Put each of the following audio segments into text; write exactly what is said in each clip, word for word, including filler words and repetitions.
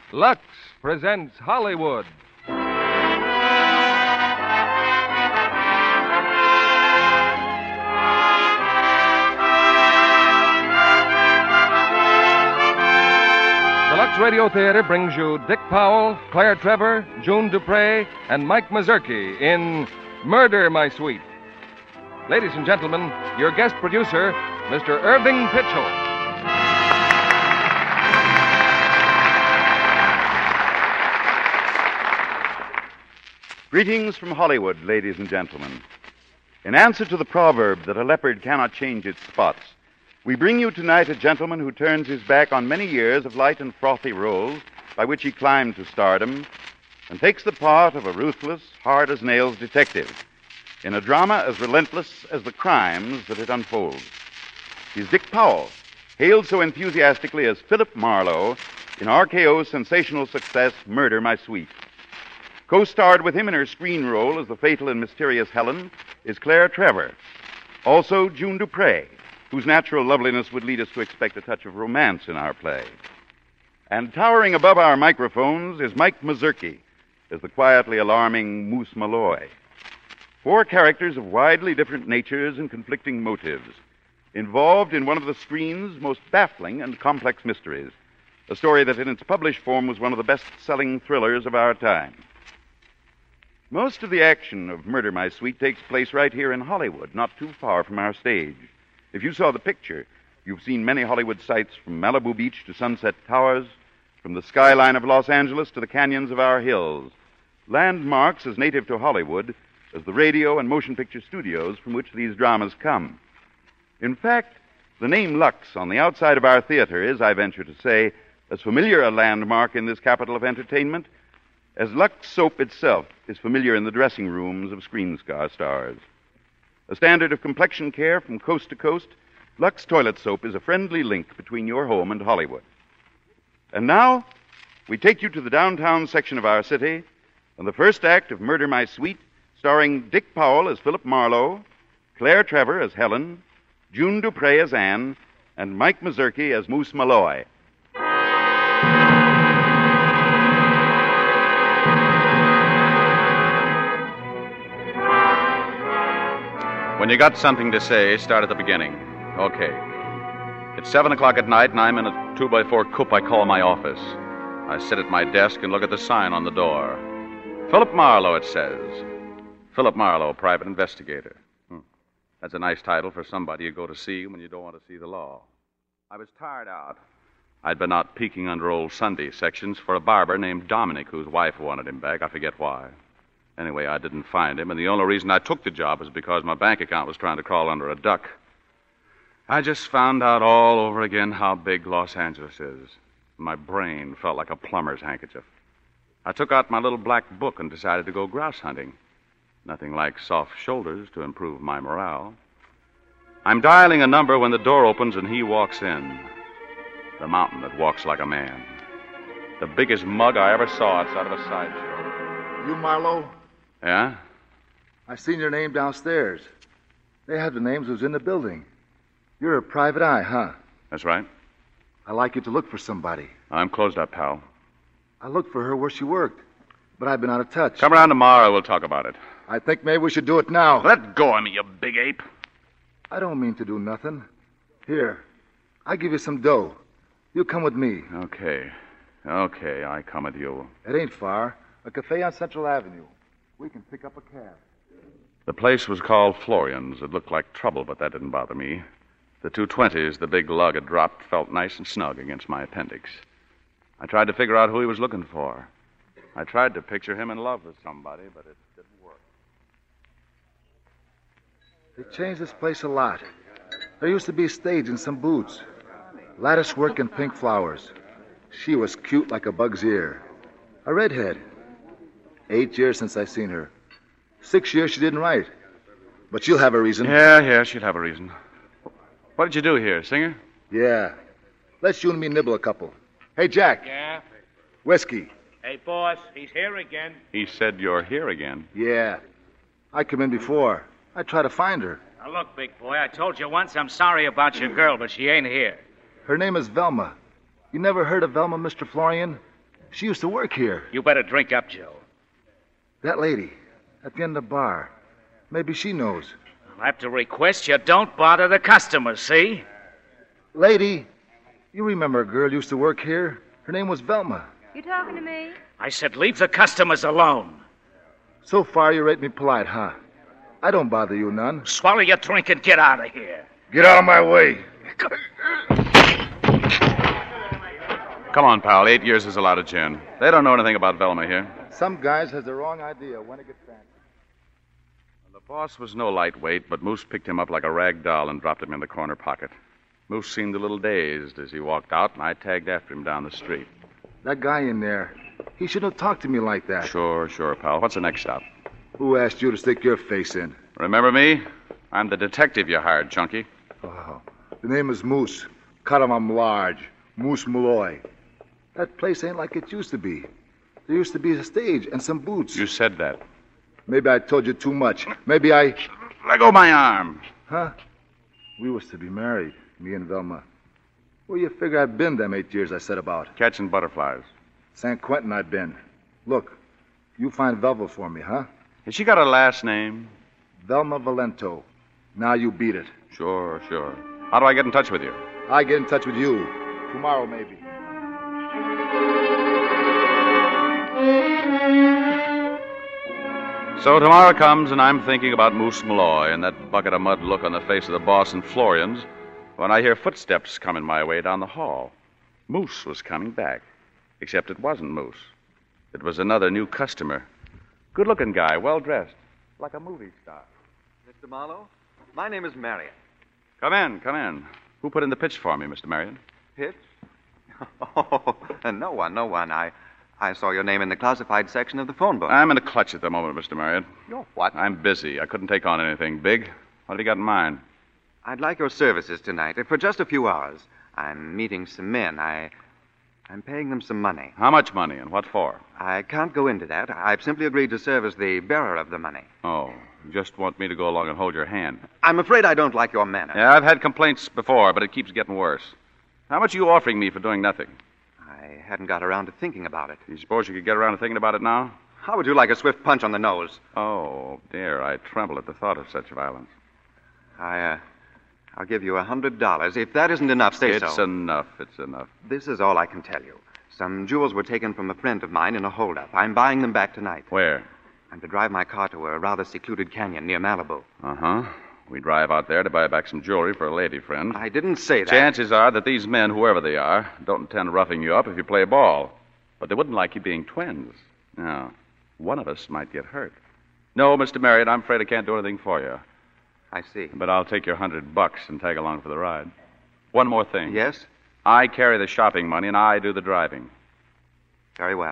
Lux presents Hollywood. The Lux Radio Theater brings you Dick Powell, Claire Trevor, June Dupre, and Mike Mazurki in Murder, My Sweet. Ladies and gentlemen, your guest producer, Mister Irving Pitchell. Greetings from Hollywood, ladies and gentlemen. In answer to the proverb that a leopard cannot change its spots, we bring you tonight a gentleman who turns his back on many years of light and frothy roles by which he climbed to stardom and takes the part of a ruthless, hard-as-nails detective in a drama as relentless as the crimes that it unfolds. He's Dick Powell, hailed so enthusiastically as Philip Marlowe in R K O's sensational success, Murder, My Sweet. Co-starred with him in her screen role as the fatal and mysterious Helen is Claire Trevor. Also, June Dupre, whose natural loveliness would lead us to expect a touch of romance in our play. And towering above our microphones is Mike Mazurki as the quietly alarming Moose Malloy. Four characters of widely different natures and conflicting motives, involved in one of the screen's most baffling and complex mysteries, a story that in its published form was one of the best-selling thrillers of our time. Most of the action of Murder, My Sweet takes place right here in Hollywood, not too far from our stage. If you saw the picture, you've seen many Hollywood sights from Malibu Beach to Sunset Towers, from the skyline of Los Angeles to the canyons of our hills, landmarks as native to Hollywood as the radio and motion picture studios from which these dramas come. In fact, the name Lux on the outside of our theater is, I venture to say, as familiar a landmark in this capital of entertainment as Lux soap itself is familiar in the dressing rooms of screen stars. A standard of complexion care from coast to coast, Lux toilet soap is a friendly link between your home and Hollywood. And now, we take you to the downtown section of our city and the first act of Murder, My Sweet, starring Dick Powell as Philip Marlowe, Claire Trevor as Helen, June Dupre as Anne, and Mike Mazurki as Moose Malloy. When you got something to say, start at the beginning. Okay. It's seven o'clock at night, and I'm in a two by four coupe I call my office. I sit at my desk and look at the sign on the door. Philip Marlowe, it says. Philip Marlowe, private investigator. Hmm. That's a nice title for somebody you go to see when you don't want to see the law. I was tired out. I'd been out peeking under old Sunday sections for a barber named Dominic, whose wife wanted him back. I forget why. Anyway, I didn't find him, and the only reason I took the job was because my bank account was trying to crawl under a duck. I just found out all over again how big Los Angeles is. My brain felt like a plumber's handkerchief. I took out my little black book and decided to go grouse hunting. Nothing like soft shoulders to improve my morale. I'm dialing a number when the door opens and he walks in. The mountain that walks like a man. The biggest mug I ever saw outside of a sideshow. You Marlowe? Yeah? I seen your name downstairs. They had the names who's in the building. You're a private eye, huh? That's right. I like you to look for somebody. I'm closed up, pal. I looked for her where she worked, but I've been out of touch. Come around tomorrow, we'll talk about it. I think maybe we should do it now. Let go of me, you big ape. I don't mean to do nothing. Here, I give you some dough. You come with me. Okay. Okay, I come with you. It ain't far. A cafe on Central Avenue. We can pick up a cab. The place was called Florian's. It looked like trouble, but that didn't bother me. The two twenties the big lug had dropped felt nice and snug against my appendix. I tried to figure out who he was looking for. I tried to picture him in love with somebody, but it didn't work. They changed this place a lot. There used to be a stage and some booths. Lattice work and pink flowers. She was cute like a bug's ear. A redhead. Eight years since I seen her. Six years she didn't write. But she'll have a reason. Yeah, yeah, she'll have a reason. What did you do here, singer? Yeah. Let's you and me nibble a couple. Hey, Jack. Yeah? Whiskey. Hey, boss, he's here again. He said you're here again. Yeah. I come in before. I try to find her. Now, look, big boy, I told you once I'm sorry about your girl, but she ain't here. Her name is Velma. You never heard of Velma, Mister Florian? She used to work here. You better drink up, Joe. That lady at the end of the bar. Maybe she knows. I'll have to request you don't bother the customers, see? Lady, you remember a girl used to work here? Her name was Velma. You talking to me? I said leave the customers alone. So far, you rate me polite, huh? I don't bother you none. Swallow your drink and get out of here. Get out of my way. Come on, pal. Eight years is a lot of gin. They don't know anything about Velma here. Some guys has the wrong idea when it gets fancy. The boss was no lightweight, but Moose picked him up like a rag doll and dropped him in the corner pocket. Moose seemed a little dazed as he walked out, and I tagged after him down the street. That guy in there, he shouldn't have talked to me like that. Sure, sure, pal. What's the next stop? Who asked you to stick your face in? Remember me? I'm the detective you hired, Chunky. Oh, the name is Moose. Cut him I'm large. Moose Malloy. That place ain't like it used to be. There used to be a stage and some boots. You said that. Maybe I told you too much. Maybe I... Let go my arm. Huh? We was to be married, me and Velma. Where you figure I've been them eight years I said about? Catching butterflies. San Quentin I've been. Look, you find Velma for me, huh? Has she got a last name? Velma Valento. Now you beat it. Sure, sure. How do I get in touch with you? I get in touch with you. Tomorrow, maybe. So tomorrow comes, and I'm thinking about Moose Malloy and that bucket of mud look on the face of the boss in Florian's when I hear footsteps coming my way down the hall. Moose was coming back, except it wasn't Moose. It was another new customer. Good-looking guy, well-dressed, like a movie star. Mister Marlowe, my name is Marion. Come in, come in. Who put in the pitch for me, Mister Marion? Pitch? Oh, no one, no one. I, I saw your name in the classified section of the phone book. I'm in a clutch at the moment, Mister Marion. You're what? I'm busy. I couldn't take on anything big. What have you got in mind? I'd like your services tonight for just a few hours. I'm meeting some men. I, I'm paying them some money. How much money and what for? I can't go into that. I've simply agreed to serve as the bearer of the money. Oh, you just want me to go along and hold your hand. I'm afraid I don't like your manner. Yeah, I've had complaints before, but it keeps getting worse. How much are you offering me for doing nothing? I hadn't got around to thinking about it. You suppose you could get around to thinking about it now? How would you like a swift punch on the nose? Oh, dear, I tremble at the thought of such violence. I, uh, I'll give you a hundred dollars. If that isn't enough, say It's so. enough, it's enough. This is all I can tell you. Some jewels were taken from a friend of mine in a holdup. I'm buying them back tonight. Where? I'm to drive my car to a rather secluded canyon near Malibu. Uh-huh. We drive out there to buy back some jewelry for a lady friend. I didn't say that. Chances are that these men, whoever they are, don't intend roughing you up if you play ball. But they wouldn't like you being twins. Now, one of us might get hurt. No, Mister Marriott, I'm afraid I can't do anything for you. I see. But I'll take your hundred bucks and tag along for the ride. One more thing. Yes? I carry the shopping money and I do the driving. Very well.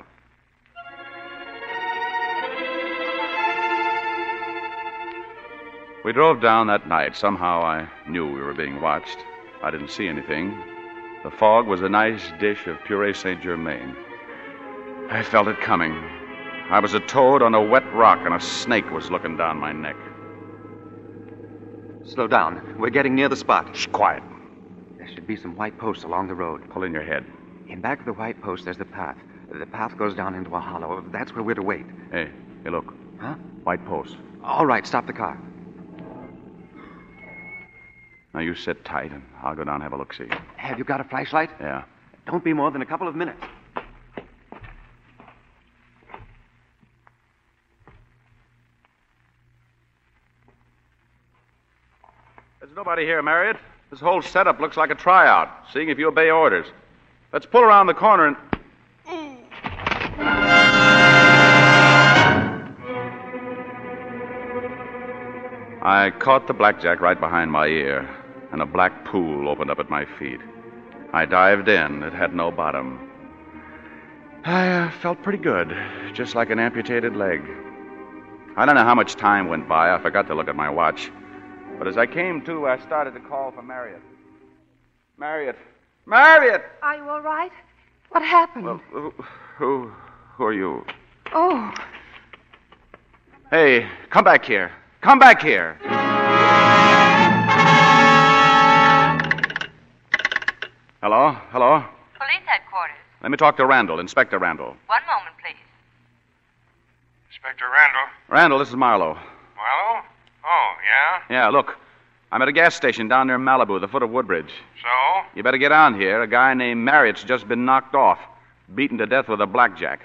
We drove down that night. Somehow I knew we were being watched. I didn't see anything. The fog was a nice dish of puree Saint Germain. I felt it coming. I was a toad on a wet rock, and a snake was looking down my neck. Slow down. We're getting near the spot. Shh, quiet. There should be some white posts along the road. Pull in your head. In back of the white post, there's the path. The path goes down into a hollow. That's where we're to wait. Hey, hey, look. Huh? White post. All right, stop the car. Now, you sit tight, and I'll go down and have a look-see. Have you got a flashlight? Yeah. Don't be more than a couple of minutes. There's nobody here, Marriott. This whole setup looks like a tryout, seeing if you obey orders. Let's pull around the corner and... I caught the blackjack right behind my ear, and a black pool opened up at my feet. I dived in. It had no bottom. I uh, felt pretty good, just like an amputated leg. I don't know how much time went by. I forgot to look at my watch. But as I came to, I started to call for Marriott. Marriott! Marriott! Are you all right? What happened? Well, who, who, who are you? Oh, Hey, come back here. Come back here. Hello? Hello? police headquarters. Let me talk to Randall, Inspector Randall. One moment, please. Inspector Randall. Randall, this is Marlowe. Marlowe? Oh, yeah? Yeah, look. I'm at a gas station down near Malibu, the foot of Woodbridge. So? You better get on here. A guy named Marriott's just been knocked off, beaten to death with a blackjack.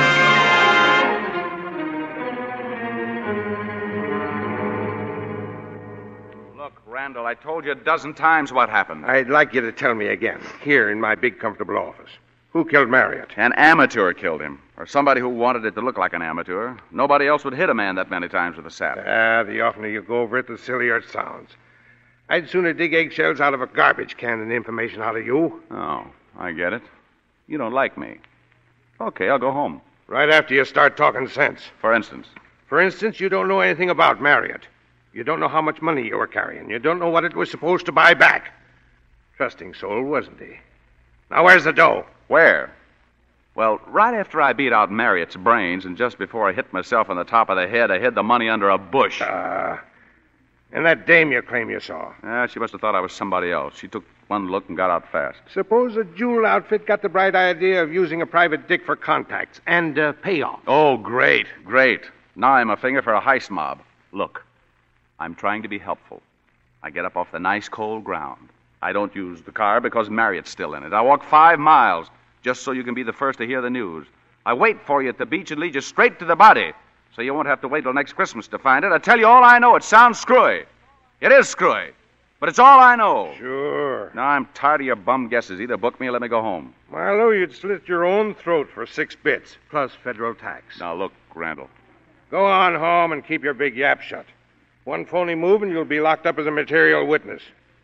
Look, Randall, I told you a dozen times what happened. I'd like you to tell me again, here in my big, comfortable office. Who killed Marriott? An amateur killed him, or somebody who wanted it to look like an amateur. Nobody else would hit a man that many times with a sap. Ah, the oftener you go over it, the sillier it sounds. I'd sooner dig eggshells out of a garbage can than information out of you. Oh, I get it. You don't like me. Okay, I'll go home. Right after you start talking sense. For instance? For instance, you don't know anything about Marriott. You don't know how much money you were carrying. You don't know what it was supposed to buy back. Trusting soul, wasn't he? Now, where's the dough? Where? Well, right after I beat out Marriott's brains and just before I hit myself on the top of the head, I hid the money under a bush. Ah. Uh, and that dame you claim you saw? Yeah, she must have thought I was somebody else. She took one look and got out fast. Suppose the jewel outfit got the bright idea of using a private dick for contacts and uh, payoff. Oh, great, great. Now I'm a finger for a heist mob. Look, I'm trying to be helpful. I get up off the nice cold ground. I don't use the car because Marriott's still in it. I walk five miles just so you can be the first to hear the news. I wait for you at the beach and lead you straight to the body so you won't have to wait till next Christmas to find it. I tell you all I know. It sounds screwy. It is screwy, but it's all I know. Sure. Now I'm tired of your bum guesses. Either book me or let me go home. Marlowe, you'd slit your own throat for six bits, plus federal tax. Now look, Randall. Go on home and keep your big yap shut. One phony move and you'll be locked up as a material witness.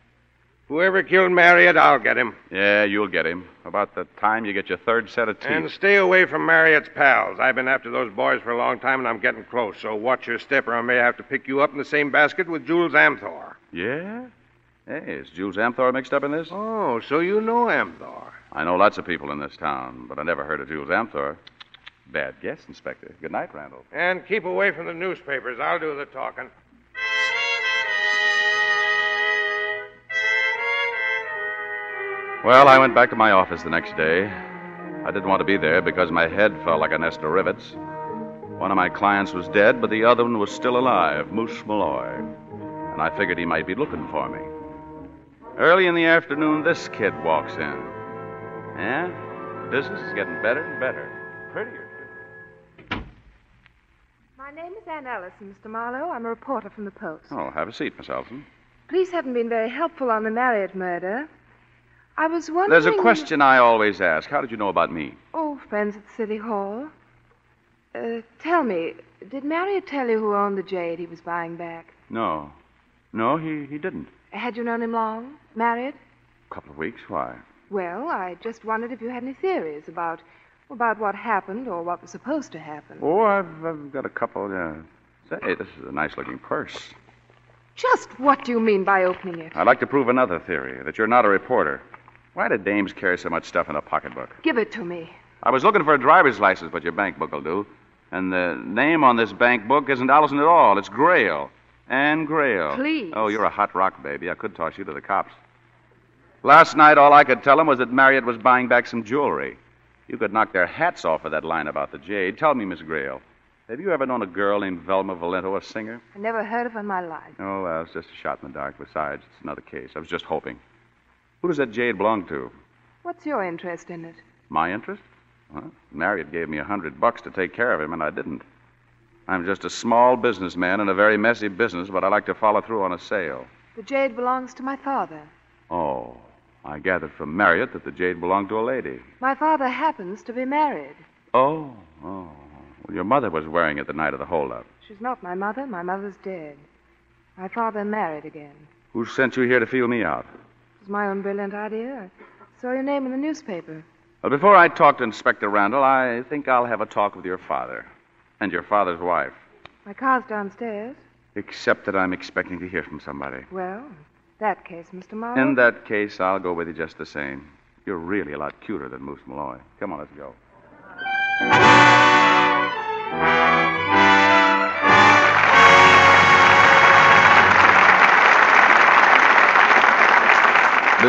Whoever killed Marriott, I'll get him. Yeah, you'll get him. About the time you get your third set of teeth. And stay away from Marriott's pals. I've been after those boys for a long time, and I'm getting close, so watch your step, or I may have to pick you up in the same basket with Jules Amthor. Yeah? Hey, is Jules Amthor mixed up in this? Oh, so you know Amthor. I know lots of people in this town, but I never heard of Jules Amthor. Bad guess, Inspector. Good night, Randall. And keep away from the newspapers. I'll do the talking. Well, I went back to my office the next day. I didn't want to be there because my head felt like a nest of rivets. One of my clients was dead, but the other one was still alive, Moose Malloy. And I figured he might be looking for me. Early in the afternoon, this kid walks in. Yeah, business is getting better and better. Prettier, too. My name is Ann Ellison, Mister Marlowe. I'm a reporter from the Post. Oh, have a seat, Miss Elton. Police haven't been very helpful on the Marriott murder. I was wondering... There's a question I always ask. How did you know about me? Oh, friends at City Hall. Uh, tell me, did Marriott tell you who owned the jade he was buying back? No. No, he, he didn't. Had you known him long? Marriott? A couple of weeks. Why? Well, I just wondered if you had any theories about about what happened or what was supposed to happen. Oh, I've, I've got a couple, yeah. Say, this is a nice-looking purse. Just what do you mean by opening it? I'd like to prove another theory, that you're not a reporter. Why do dames carry so much stuff in a pocketbook? Give it to me. I was looking for a driver's license, but your bank book will do. And the name on this bank book isn't Allison at all. It's Grail. Anne Grail. Please. Oh, you're a hot rock, baby. I could toss you to the cops. Last night, all I could tell them was that Marriott was buying back some jewelry. You could knock their hats off of that line about the jade. Tell me, Miss Grail, have you ever known a girl named Velma Valento, a singer? I never heard of her in my life. Oh, well, it's just a shot in the dark. Besides, it's another case. I was just hoping. Who does that jade belong to? What's your interest in it? My interest? Well, Marriott gave me a hundred bucks to take care of him, and I didn't. I'm just a small businessman in a very messy business, but I like to follow through on a sale. The jade belongs to my father. Oh, I gathered from Marriott that the jade belonged to a lady. My father happens to be married. Oh, oh. Well, your mother was wearing it the night of the holdup. She's not my mother. My mother's dead. My father married again. Who sent you here to feel me out? It was my own brilliant idea. I saw your name in the newspaper. Well, before I talk to Inspector Randall, I think I'll have a talk with your father. And your father's wife. My car's downstairs. Except that I'm expecting to hear from somebody. Well, in that case, Mister Marlowe. In that case, I'll go with you just the same. You're really a lot cuter than Moose Malloy. Come on, let's go.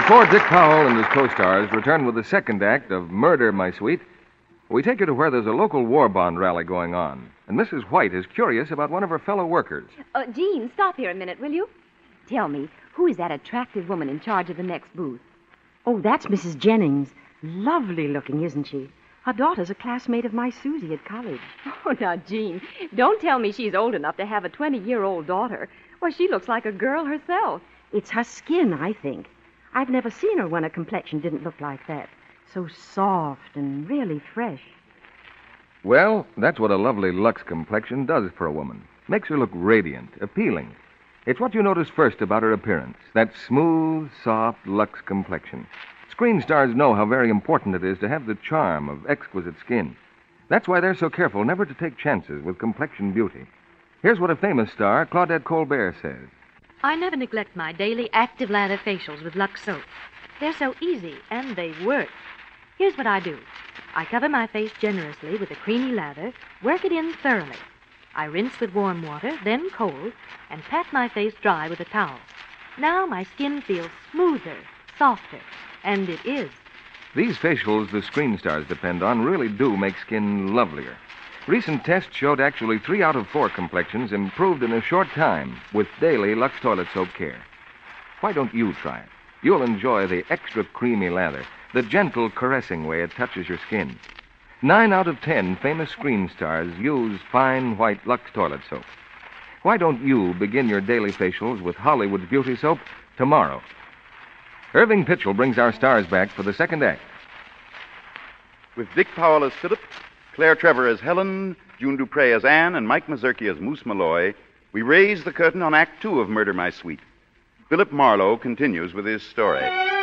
Before Dick Powell and his co-stars return with the second act of Murder, My Sweet, we take you to where there's a local war bond rally going on. And Missus White is curious about one of her fellow workers. Uh, Jean, stop here a minute, will you? Tell me, who is that attractive woman in charge of the next booth? Oh, that's Missus Jennings. Lovely looking, isn't she? Her daughter's a classmate of my Susie at college. Oh, now, Jean, don't tell me she's old enough to have a twenty-year-old daughter. Why, she looks like a girl herself. It's her skin, I think. I've never seen her when her complexion didn't look like that. So soft and really fresh. Well, that's what a lovely Lux complexion does for a woman. Makes her look radiant, appealing. It's what you notice first about her appearance, that smooth, soft Lux complexion. Screen stars know how very important it is to have the charm of exquisite skin. That's why they're so careful never to take chances with complexion beauty. Here's what a famous star, Claudette Colbert, says. I never neglect my daily active lather facials with Lux soap. They're so easy, and they work. Here's what I do. I cover my face generously with a creamy lather, work it in thoroughly. I rinse with warm water, then cold, and pat my face dry with a towel. Now my skin feels smoother, softer, and it is. These facials the screen stars depend on really do make skin lovelier. Recent tests showed actually three out of four complexions improved in a short time with daily Lux toilet soap care. Why don't you try it? You'll enjoy the extra creamy lather, the gentle, caressing way it touches your skin. Nine out of ten famous screen stars use fine white Lux toilet soap. Why don't you begin your daily facials with Hollywood's beauty soap tomorrow? Irving Pitchell brings our stars back for the second act. With Dick Powell as Philip, Claire Trevor as Helen, June Dupre as Anne, and Mike Mazurki as Moose Malloy, we raise the curtain on Act Two of Murder, My Sweet. Philip Marlowe continues with his story.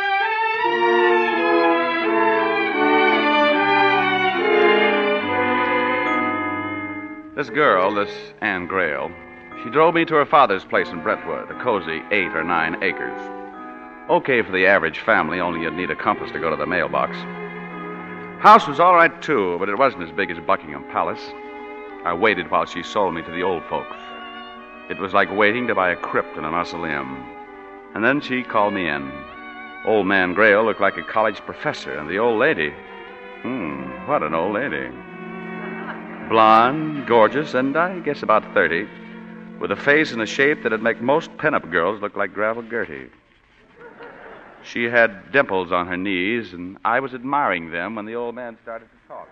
This girl, this Anne Grail, she drove me to her father's place in Brentwood, a cozy eight or nine acres. Okay for the average family, only you'd need a compass to go to the mailbox. House was all right, too, but it wasn't as big as Buckingham Palace. I waited while she sold me to the old folks. It was like waiting to buy a crypt in a mausoleum. And then she called me in. Old man Grail looked like a college professor, and the old lady... Hmm, what an old lady. Blonde, gorgeous, and I guess about thirty, with a face and a shape that'd make most pinup girls look like Gravel Gertie. She had dimples on her knees, and I was admiring them when the old man started to talk.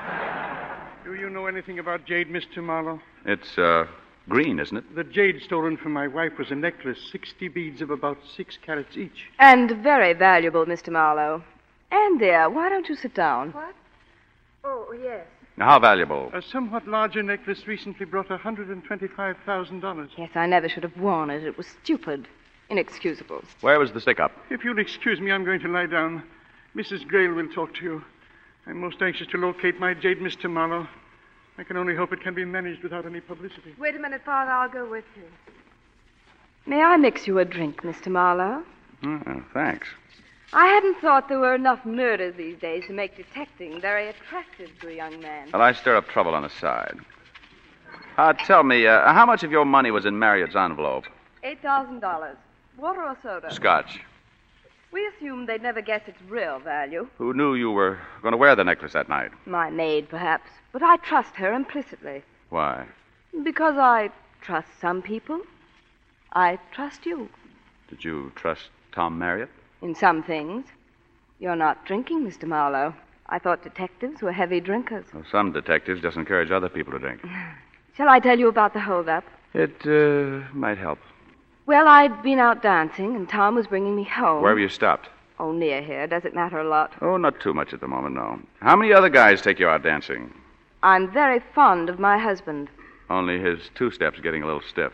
Do you know anything about jade, Mister Marlowe? It's, uh, green, isn't it? The jade stolen from my wife was a necklace, sixty beads of about six carats each. And very valuable, Mister Marlowe. And there, why don't you sit down? What? Oh, yes. Now, how valuable? A somewhat larger necklace recently brought one hundred twenty-five thousand dollars. Yes, I never should have worn it. It was stupid. Inexcusable. Where was the stick-up? If you'll excuse me, I'm going to lie down. Missus Grail will talk to you. I'm most anxious to locate my jade, Mister Marlowe. I can only hope it can be managed without any publicity. Wait a minute, Father. I'll go with you. May I mix you a drink, Mister Marlowe? Oh, thanks. I hadn't thought there were enough murders these days to make detecting very attractive to a young man. Well, I stir up trouble on the side. Uh, tell me, uh, how much of your money was in Marriott's envelope? Eight thousand dollars. Water or soda? Scotch. We assumed they'd never guess its real value. Who knew you were going to wear the necklace that night? My maid, perhaps. But I trust her implicitly. Why? Because I trust some people. I trust you. Did you trust Tom Marriott? In some things. You're not drinking, Mister Marlowe. I thought detectives were heavy drinkers. Well, some detectives just encourage other people to drink. Shall I tell you about the holdup? It uh, might help. Well, I'd been out dancing, and Tom was bringing me home. Where were you stopped? Oh, near here. Does it matter a lot? Oh, not too much at the moment, no. How many other guys take you out dancing? I'm very fond of my husband. Only his two-step's getting a little stiff.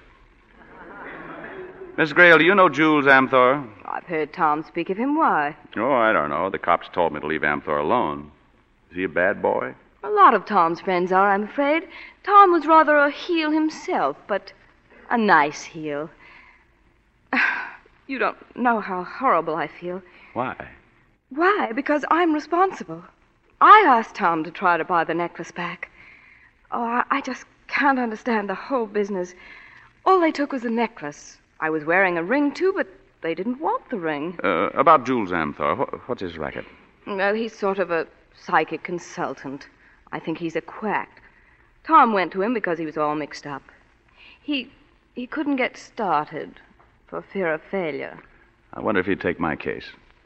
Miss Grail, do you know Jules Amthor? I've heard Tom speak of him. Why? Oh, I don't know. The cops told me to leave Amthor alone. Is he a bad boy? A lot of Tom's friends are, I'm afraid. Tom was rather a heel himself, but a nice heel. You don't know how horrible I feel. Why? Why? Because I'm responsible. I asked Tom to try to buy the necklace back. Oh, I, I just can't understand the whole business. All they took was the necklace. I was wearing a ring, too, but they didn't want the ring. Uh, about Jules Amthor, wh- what's his racket? Well, he's sort of a psychic consultant. I think he's a quack. Tom went to him because he was all mixed up. He he couldn't get started for fear of failure. I wonder if he'd take my case.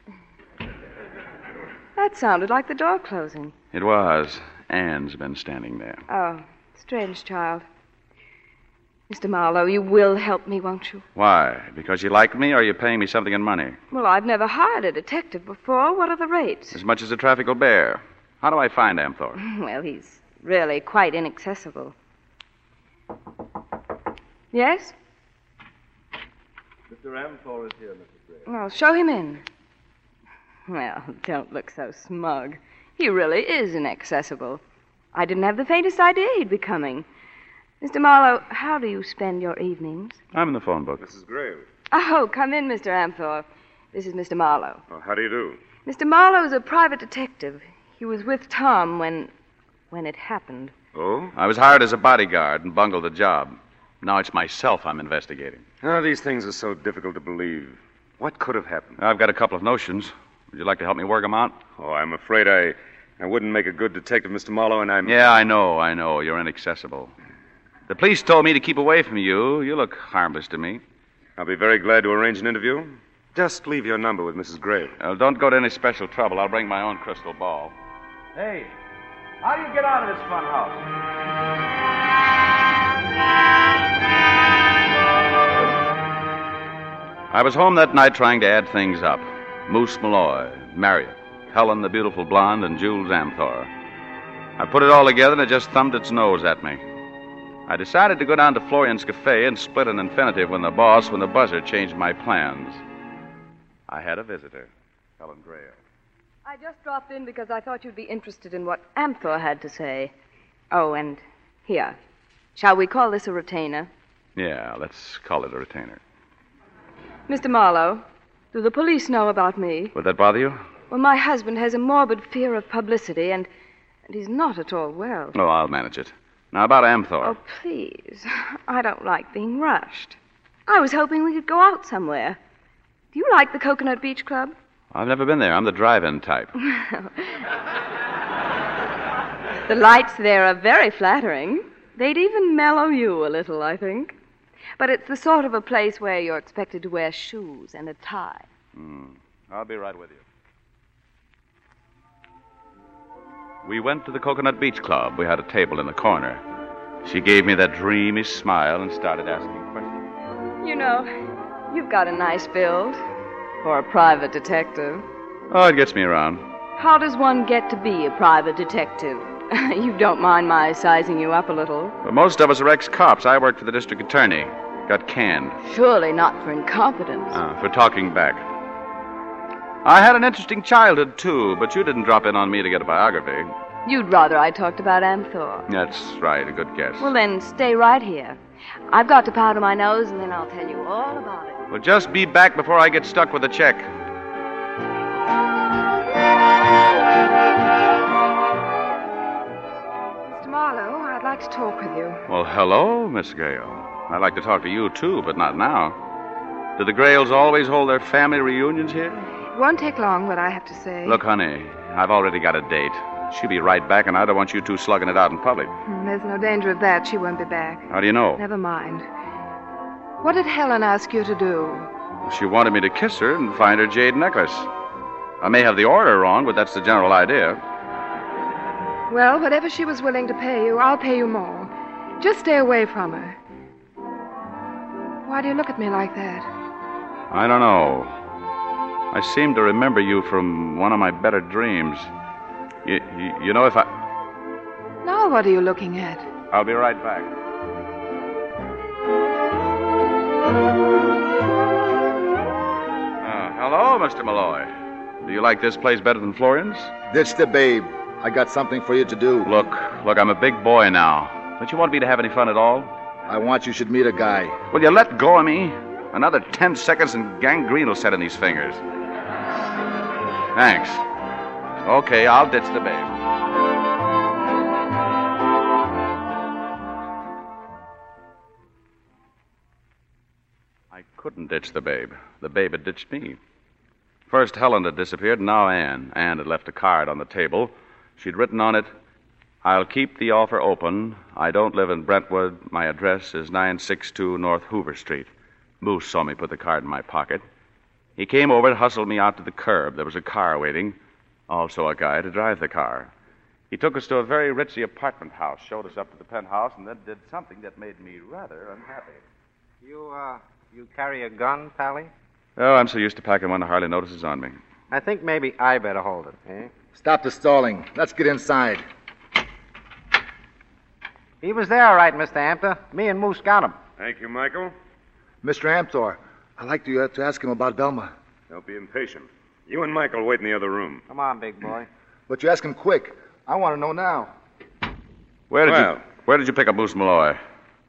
That sounded like the door closing. It was. Anne's been standing there. Oh, strange child. Mister Marlowe, you will help me, won't you? Why? Because you like me, or are you paying me something in money? Well, I've never hired a detective before. What are the rates? As much as the traffic will bear. How do I find Amthor? Well, he's really quite inaccessible. Yes? Mister Amthor is here, Missus Gray. Well, show him in. Well, don't look so smug. He really is inaccessible. I didn't have the faintest idea he'd be coming. Mister Marlowe, how do you spend your evenings? I'm in the phone book. Missus Gray. Oh, come in, Mister Amthor. This is Mister Marlowe. Oh, how do you do? Mister Marlowe's a private detective. He was with Tom when... when it happened. Oh? I was hired as a bodyguard and bungled the job. Now it's myself I'm investigating. Oh, these things are so difficult to believe. What could have happened? I've got a couple of notions. Would you like to help me work them out? Oh, I'm afraid I... I wouldn't make a good detective, Mister Marlowe, and I'm... Yeah, I know, I know. You're inaccessible. The police told me to keep away from you. You look harmless to me. I'll be very glad to arrange an interview. Just leave your number with Missus Gray. Well, don't go to any special trouble. I'll bring my own crystal ball. Hey, how do you get out of this fun house? I was home that night trying to add things up. Moose Malloy, Marriott, Helen the beautiful blonde, and Jules Amthor. I put it all together and it just thumbed its nose at me. I decided to go down to Florian's Cafe and split an infinitive when the boss, when the buzzer, changed my plans. I had a visitor, Helen Grail. I just dropped in because I thought you'd be interested in what Amthor had to say. Oh, and here. Shall we call this a retainer? Yeah, let's call it a retainer. Mister Marlowe, do the police know about me? Would that bother you? Well, my husband has a morbid fear of publicity, and, and he's not at all well. Oh, I'll manage it. Now, about Amthor. Oh, please. I don't like being rushed. I was hoping we could go out somewhere. Do you like the Coconut Beach Club? I've never been there. I'm the drive-in type. The lights there are very flattering. They'd even mellow you a little, I think. But it's the sort of a place where you're expected to wear shoes and a tie. Hmm. I'll be right with you. We went to the Coconut Beach Club. We had a table in the corner. She gave me that dreamy smile and started asking questions. You know, you've got a nice build for a private detective. Oh, it gets me around. How does one get to be a private detective? You don't mind my sizing you up a little? But most of us are ex-cops. I worked for the district attorney. Got canned. Surely not for incompetence. Uh, for talking back. I had an interesting childhood, too, but you didn't drop in on me to get a biography. You'd rather I talked about Amthor. That's right, a good guess. Well, then stay right here. I've got to powder my nose, and then I'll tell you all about it. Well, just be back before I get stuck with a check. Mister Marlowe, I'd like to talk with you. Well, hello, Miss Gale. I'd like to talk to you, too, but not now. Do the Grayles always hold their family reunions here? It won't take long, what I have to say. Look, honey, I've already got a date. She'll be right back, and I don't want you two slugging it out in public. There's no danger of that. She won't be back. How do you know? Never mind. What did Helen ask you to do? She wanted me to kiss her and find her jade necklace. I may have the order wrong, but that's the general idea. Well, whatever she was willing to pay you, I'll pay you more. Just stay away from her. Why do you look at me like that? I don't know. I seem to remember you from one of my better dreams. You, you, you know, if I... Now what are you looking at? I'll be right back. Uh, hello, Mister Malloy. Do you like this place better than Florian's? Ditch the babe. I got something for you to do. Look, look, I'm a big boy now. Don't you want me to have any fun at all? I want you should meet a guy. Will you let go of me? Another ten seconds and gangrene will set in these fingers. Thanks. Okay, I'll ditch the babe. I Couldn't ditch the babe. The babe had ditched me. First Helen had disappeared, and now Anne. Anne had left a card on the table. She'd written on it, I'll keep the offer open. I don't live in Brentwood. My address is nine sixty-two North Hoover Street. Moose saw me put the card in my pocket. He came over and hustled me out to the curb. There was a car waiting, also a guy to drive the car. He took us to a very ritzy apartment house, showed us up to the penthouse, and then did something that made me rather unhappy. You, uh, you carry a gun, Pally? Oh, I'm so used to packing one, I hardly notice it's on me. I think maybe I better hold it, eh? Stop the stalling. Let's get inside. He was there, all right, Mister Amter. Me and Moose got him. Thank you, Michael. Mister Amthor, I'd like to, uh, to ask him about Velma. Don't be impatient. You and Michael wait in the other room. Come on, big boy. But you ask him quick. I want to know now. Where did Well. you Where did you pick up Moose Malloy?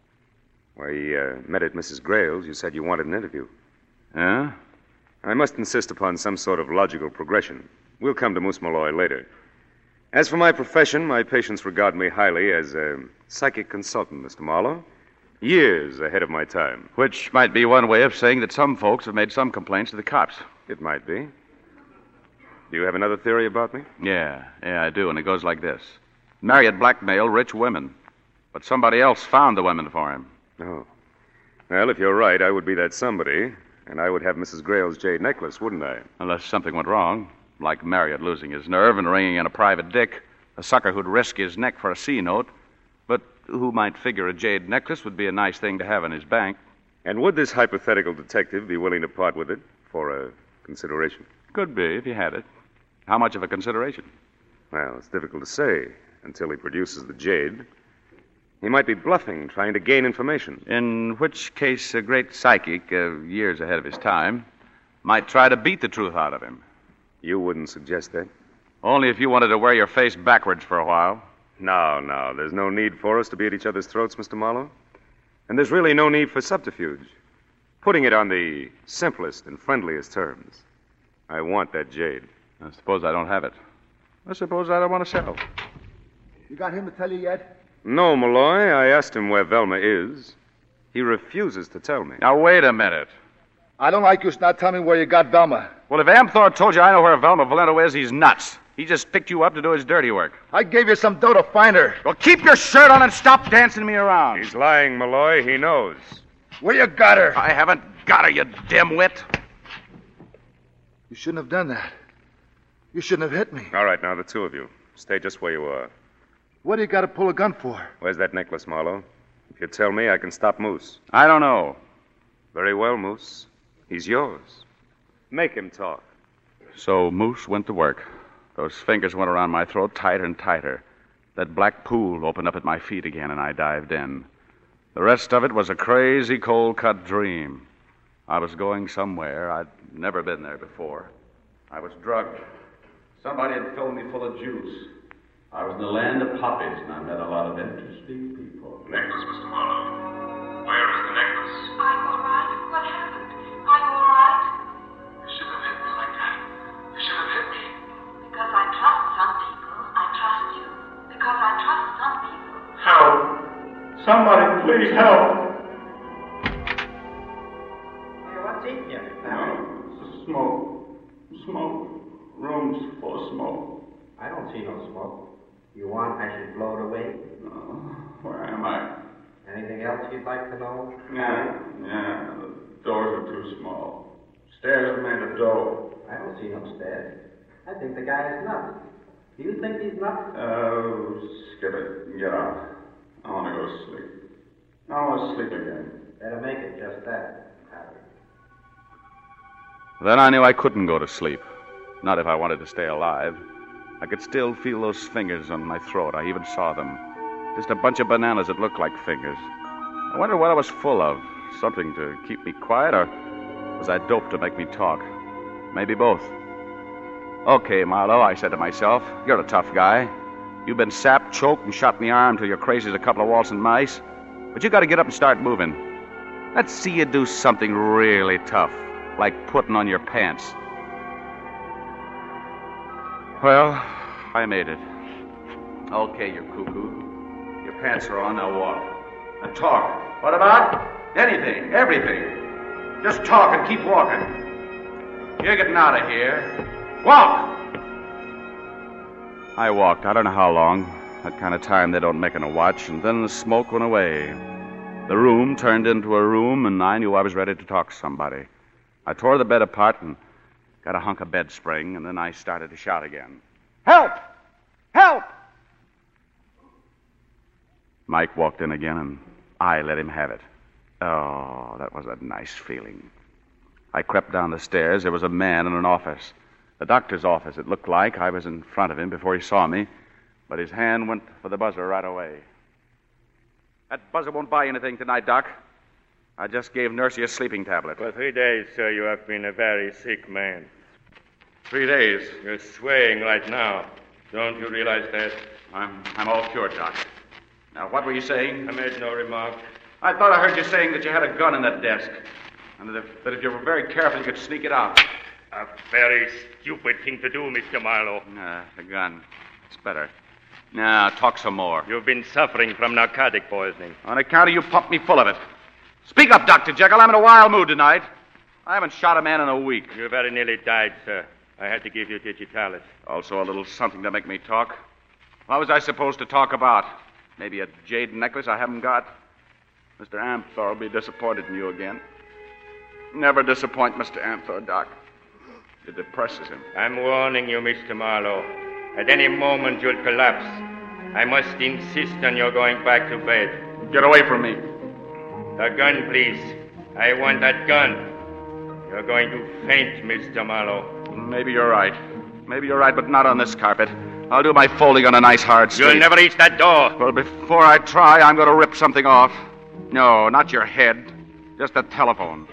We uh, met at Missus Grail's. You said you wanted an interview. Yeah? I must insist upon some sort of logical progression. We'll come to Moose Malloy later. As for my profession, my patients regard me highly as a psychic consultant, Mister Marlowe. Years ahead of my time. Which might be one way of saying that some folks have made some complaints to the cops. It might be. Do you have another theory about me? Yeah, yeah, I do, and it goes like this. Marriott blackmailed rich women, but somebody else found the women for him. Oh. Well, if you're right, I would be that somebody, and I would have Missus Grail's jade necklace, wouldn't I? Unless something went wrong, like Marriott losing his nerve and ringing in a private dick, a sucker who'd risk his neck for a C note, but who might figure a jade necklace would be a nice thing to have in his bank. And would this hypothetical detective be willing to part with it for a consideration? Could be, if he had it. How much of a consideration? Well, it's difficult to say until he produces the jade. He might be bluffing, trying to gain information. In which case, a great psychic, uh, years ahead of his time, might try to beat the truth out of him. You wouldn't suggest that? Only if you wanted to wear your face backwards for a while. No, no. There's no need for us to be at each other's throats, Mister Marlowe. And there's really no need for subterfuge. Putting it on the simplest and friendliest terms, I want that jade. I suppose I don't have it. I suppose I don't want to sell. You got him to tell you yet? No, Malloy. I asked him where Velma is. He refuses to tell me. Now, wait a minute. I don't like you not telling me where you got Velma. Well, if Amthor told you I know where Velma Valento is, he's nuts. He just picked you up to do his dirty work. I gave you some dough to find her. Well, keep your shirt on and stop dancing me around. He's lying, Malloy. He knows. Where you got her? I haven't got her, you dimwit. You shouldn't have done that. You shouldn't have hit me. All right, now, the two of you. Stay just where you are. What do you got to pull a gun for? Where's that necklace, Marlowe? If you tell me, I can stop Moose. I don't know. Very well, Moose. He's yours. Make him talk. So Moose went to work. Those fingers went around my throat tighter and tighter. That black pool opened up at my feet again, and I dived in. The rest of it was a crazy, cold-cut dream. I was going somewhere. I'd never been there before. I was drugged. Somebody had filled me full of juice. I was in the land of poppies, and I met a lot of interesting people. Necklace, Mister Marlowe. Where is the necklace? I'm all right. What happened? I'm all right. You shouldn't have hit me like that. You shouldn't have hit me. Because I trust some people, I trust you. Because I trust some people. Help! Somebody, please help! Hey, what's eating you? No, it's smoke. Smoke. Room's full of smoke. I don't see no smoke. You want I should blow it away? No. Where am I? Anything else you'd like to know? Yeah, yeah. The doors are too small. Stairs are made of dough. I don't see no stairs. I think the guy is nuts. Do you think he's nuts? Oh, skip it. Get out. I want to go to sleep. I want to sleep again. Better make it just that, Harry. Then I knew I couldn't go to sleep. Not if I wanted to stay alive. I could still feel those fingers on my throat. I even saw them. Just a bunch of bananas that looked like fingers. I wondered what I was full of. Something to keep me quiet, or was I doped to make me talk? Maybe both. Okay, Marlowe, I said to myself, you're a tough guy. You've been sapped, choked, and shot in the arm till you're crazy as a couple of waltzing mice. But you got to get up and start moving. Let's see you do something really tough, like putting on your pants. Well, I made it. Okay, you cuckoo. Your pants are on, now walk. And talk. What about? Anything, everything. Just talk and keep walking. You're getting out of here. Walk! I walked. I don't know how long. That kind of time they don't make in a watch. And then the smoke went away. The room turned into a room, and I knew I was ready to talk to somebody. I tore the bed apart and got a hunk of bed spring, and then I started to shout again. Help! Help! Mike walked in again, and I let him have it. Oh, that was a nice feeling. I crept down the stairs. There was a man in an office. The doctor's office, it looked like. I was in front of him before he saw me, but his hand went for the buzzer right away. That buzzer won't buy anything tonight, Doc. I just gave Nursey a sleeping tablet. For three days, sir, you have been a very sick man. Three days? You're swaying right now. Don't you realize that? I'm I'm all cured, Doc. Now, what were you saying? I made no remark. I thought I heard you saying that you had a gun in that desk, and that if, that if you were very careful, you could sneak it out. A very stupid thing to do, Mister Marlowe. Uh, the gun. It's better. Now, talk some more. You've been suffering from narcotic poisoning. On account of you pumped me full of it. Speak up, Doctor Jekyll. I'm in a wild mood tonight. I haven't shot a man in a week. You very nearly died, sir. I had to give you digitalis. Also a little something to make me talk. What was I supposed to talk about? Maybe a jade necklace I haven't got? Mister Amthor will be disappointed in you again. Never disappoint Mister Amthor, Doc. It depresses him. I'm warning you, Mister Marlowe. At any moment, you'll collapse. I must insist on your going back to bed. Get away from me. The gun, please. I want that gun. You're going to faint, Mister Marlowe. Maybe you're right. Maybe you're right, but not on this carpet. I'll do my folding on a nice hard street. You'll never reach that door. Well, before I try, I'm going to rip something off. No, not your head. Just the telephone.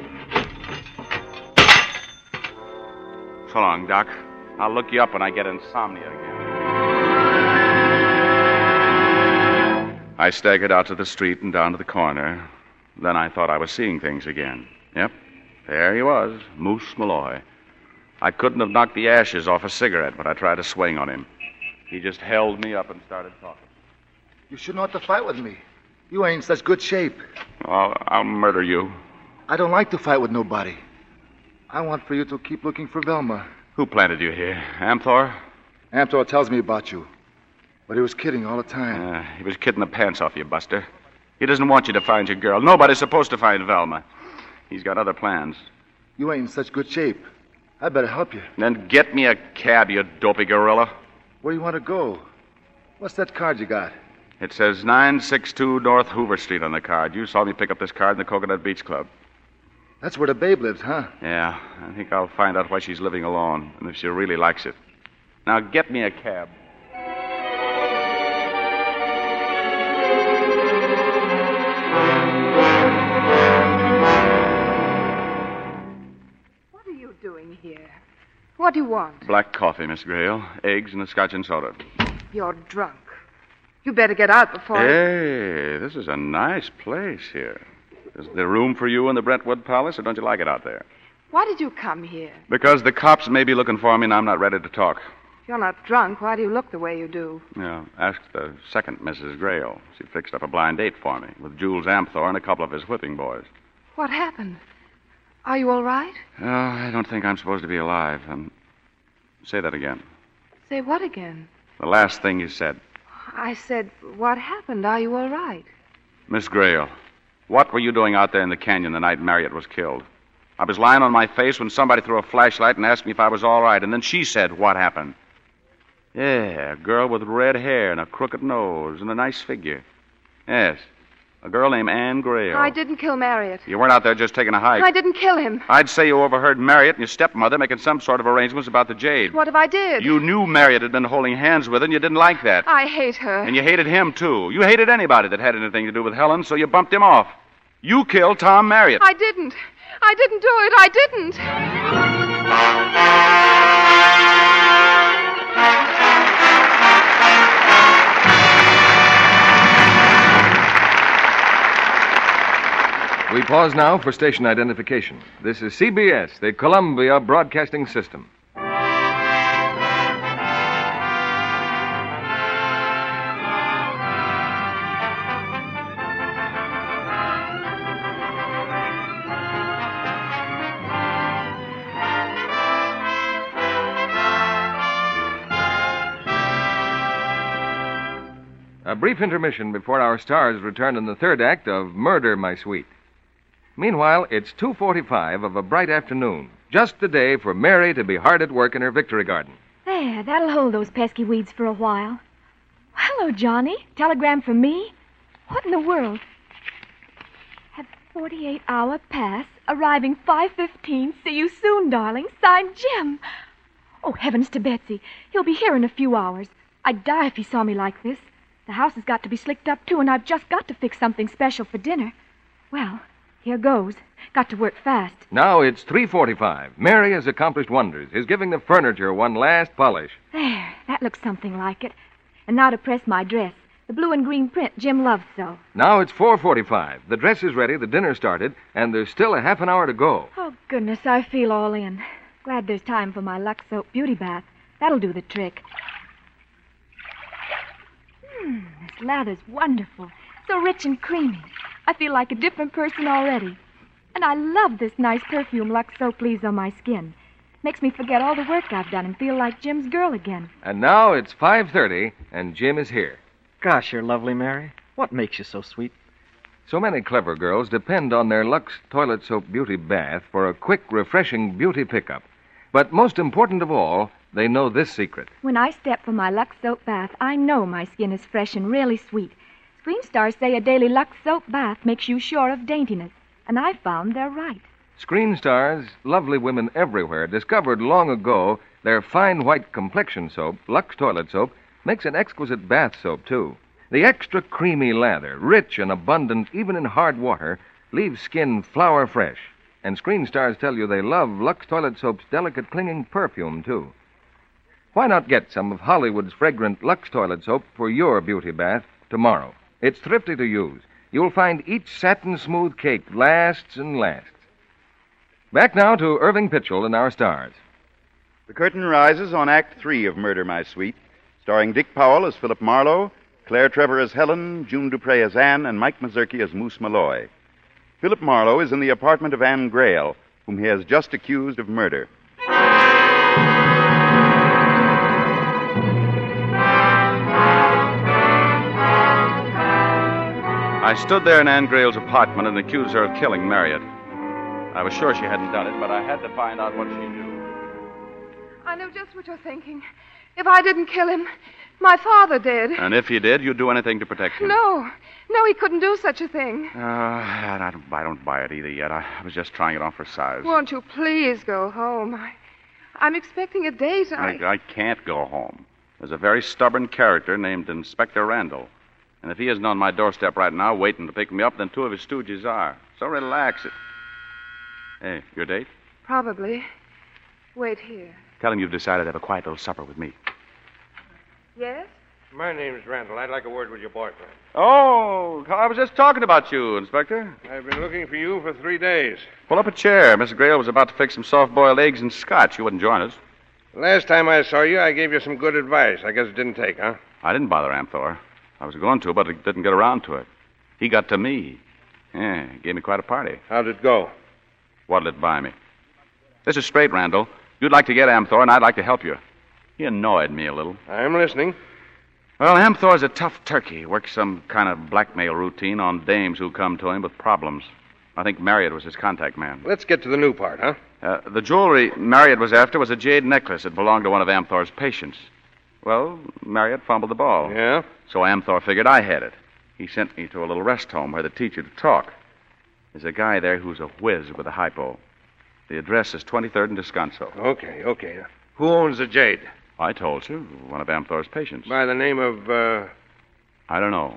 So long, Doc. I'll look you up when I get insomnia again. I staggered out to the street and down to the corner. Then I thought I was seeing things again. Yep, there he was, Moose Malloy. I couldn't have knocked the ashes off a cigarette, but I tried to swing on him. He just held me up and started talking. You shouldn't want to fight with me. You ain't in such good shape. I'll, I'll murder you. I don't like to fight with nobody. I want for you to keep looking for Velma. Who planted you here? Amthor? Amthor tells me about you. But he was kidding all the time. Uh, he was kidding the pants off you, Buster. He doesn't want you to find your girl. Nobody's supposed to find Velma. He's got other plans. You ain't in such good shape. I better help you. Then get me a cab, you dopey gorilla. Where do you want to go? What's that card you got? It says nine sixty-two North Hoover Street on the card. You saw me pick up this card in the Coconut Beach Club. That's where the babe lives, huh? Yeah, I think I'll find out why she's living alone, and if she really likes it. Now get me a cab. What are you doing here? What do you want? Black coffee, Miss Grail. Eggs and a scotch and soda. You're drunk. You better get out before I... Hey, this is a nice place here. Is there room for you in the Brentwood Palace, or don't you like it out there? Why did you come here? Because the cops may be looking for me, and I'm not ready to talk. If you're not drunk, why do you look the way you do? Yeah, ask the second Missus Grail. She fixed up a blind date for me with Jules Amthor and a couple of his whipping boys. What happened? Are you all right? Oh, I don't think I'm supposed to be alive. Um, say that again. Say what again? The last thing you said. I said, what happened? Are you all right? Miss Grail, what were you doing out there in the canyon the night Marriott was killed? I was lying on my face when somebody threw a flashlight and asked me if I was all right, and then she said, what happened? Yeah, a girl with red hair and a crooked nose and a nice figure. Yes, a girl named Anne Grail. I didn't kill Marriott. You weren't out there just taking a hike. I didn't kill him. I'd say you overheard Marriott and your stepmother making some sort of arrangements about the jade. What if I did? You knew Marriott had been holding hands with her, and you didn't like that. I hate her. And you hated him, too. You hated anybody that had anything to do with Helen, so you bumped him off. You killed Tom Marriott. I didn't. I didn't do it. I didn't. We pause now for station identification. This is C B S, the Columbia Broadcasting System. A brief intermission before our stars return in the third act of Murder, My Sweet. Meanwhile, it's two forty-five of a bright afternoon, just the day for Mary to be hard at work in her victory garden. There, that'll hold those pesky weeds for a while. Hello, Johnny. Telegram from me? What in the world? Have forty-eight hour pass, arriving five fifteen. See you soon, darling. Signed, Jim. Oh, heavens to Betsy. He'll be here in a few hours. I'd die if he saw me like this. The house has got to be slicked up, too, and I've just got to fix something special for dinner. Well, here goes. Got to work fast. Now it's three forty-five. Mary has accomplished wonders. Is giving the furniture one last polish. There, that looks something like it. And now to press my dress. The blue and green print Jim loves so. Now it's four forty-five. The dress is ready, the dinner started, and there's still a half an hour to go. Oh, goodness, I feel all in. Glad there's time for my Lux Soap beauty bath. That'll do the trick. Hmm, this lather's wonderful. So rich and creamy. I feel like a different person already. And I love this nice perfume Lux Soap leaves on my skin. Makes me forget all the work I've done and feel like Jim's girl again. And now it's five thirty, and Jim is here. Gosh, you're lovely, Mary. What makes you so sweet? So many clever girls depend on their Lux Toilet Soap Beauty Bath for a quick, refreshing beauty pickup. But most important of all, they know this secret. When I step from my Lux Soap bath, I know my skin is fresh and really sweet. Screen stars say a daily Lux Soap bath makes you sure of daintiness. And I found they're right. Screen stars, lovely women everywhere, discovered long ago their fine white complexion soap, Lux Toilet Soap, makes an exquisite bath soap, too. The extra creamy lather, rich and abundant even in hard water, leaves skin flower fresh. And screen stars tell you they love Lux Toilet Soap's delicate clinging perfume, too. Why not get some of Hollywood's fragrant Lux Toilet Soap for your beauty bath tomorrow? It's thrifty to use. You'll find each satin-smooth cake lasts and lasts. Back now to Irving Pitchell and our stars. The curtain rises on Act Three of Murder, My Sweet, starring Dick Powell as Philip Marlowe, Claire Trevor as Helen, June Dupre as Anne, and Mike Mazurki as Moose Malloy. Philip Marlowe is in the apartment of Anne Grail, whom he has just accused of murder. I stood there in Anne Grail's apartment and accused her of killing Marriott. I was sure she hadn't done it, but I had to find out what she knew. I know just what you're thinking. If I didn't kill him, my father did. And if you did, you'd do anything to protect him. No. No, he couldn't do such a thing. Uh, I, don't, I don't buy it either yet. I, I was just trying it on for size. Won't you please go home? I, I'm expecting a date. I... I, I can't go home. There's a very stubborn character named Inspector Randall. And if he isn't on my doorstep right now waiting to pick me up, then two of his stooges are. So relax it. Hey, your date? Probably. Wait here. Tell him you've decided to have a quiet little supper with me. Yes? My name's Randall. I'd like a word with your boyfriend. Oh, I was just talking about you, Inspector. I've been looking for you for three days. Pull up a chair. Miss Grail was about to fix some soft-boiled eggs and scotch. You wouldn't join us. Last time I saw you, I gave you some good advice. I guess it didn't take, huh? I didn't bother Amthor. I was going to, but it didn't get around to it. He got to me. Yeah, he gave me quite a party. How'd it go? What'll it buy me? This is straight, Randall. You'd like to get Amthor, and I'd like to help you. He annoyed me a little. I'm listening. Well, Amthor's a tough turkey. Works some kind of blackmail routine on dames who come to him with problems. I think Marriott was his contact man. Let's get to the new part, huh? Uh, the jewelry Marriott was after was a jade necklace that belonged to one of Amthor's patients. Well, Marriott fumbled the ball. Yeah? So Amthor figured I had it. He sent me to a little rest home where they teach you to talk. There's a guy there who's a whiz with a hypo. The address is twenty-third and Descanso. Okay, okay. Who owns the jade? I told you, one of Amthor's patients. By the name of, uh... I don't know.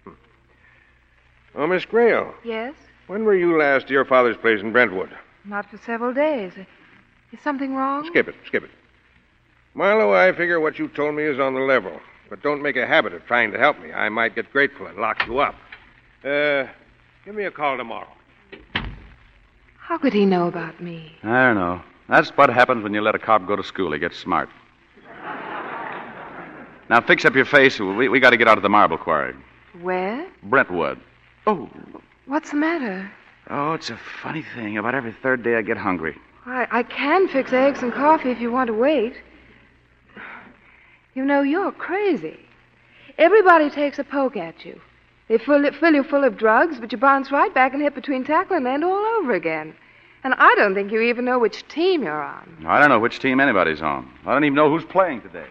Oh, Miss Grail. Yes? When were you last to your father's place in Brentwood? Not for several days. Is something wrong? Skip it, skip it. Marlowe, I figure what you told me is on the level. But don't make a habit of trying to help me. I might get grateful and lock you up. Uh, give me a call tomorrow. How could he know about me? I don't know. That's what happens when you let a cop go to school. He gets smart. Now, fix up your face. We, we got to get out of the marble quarry. Where? Brentwood. Oh. What's the matter? Oh, it's a funny thing. About every third day I get hungry. I, I can fix eggs and coffee if you want to wait. You know, you're crazy. Everybody takes a poke at you. They fill, fill you full of drugs, but you bounce right back and hit between tackle and land all over again. And I don't think you even know which team you're on. I don't know which team anybody's on. I don't even know who's playing today.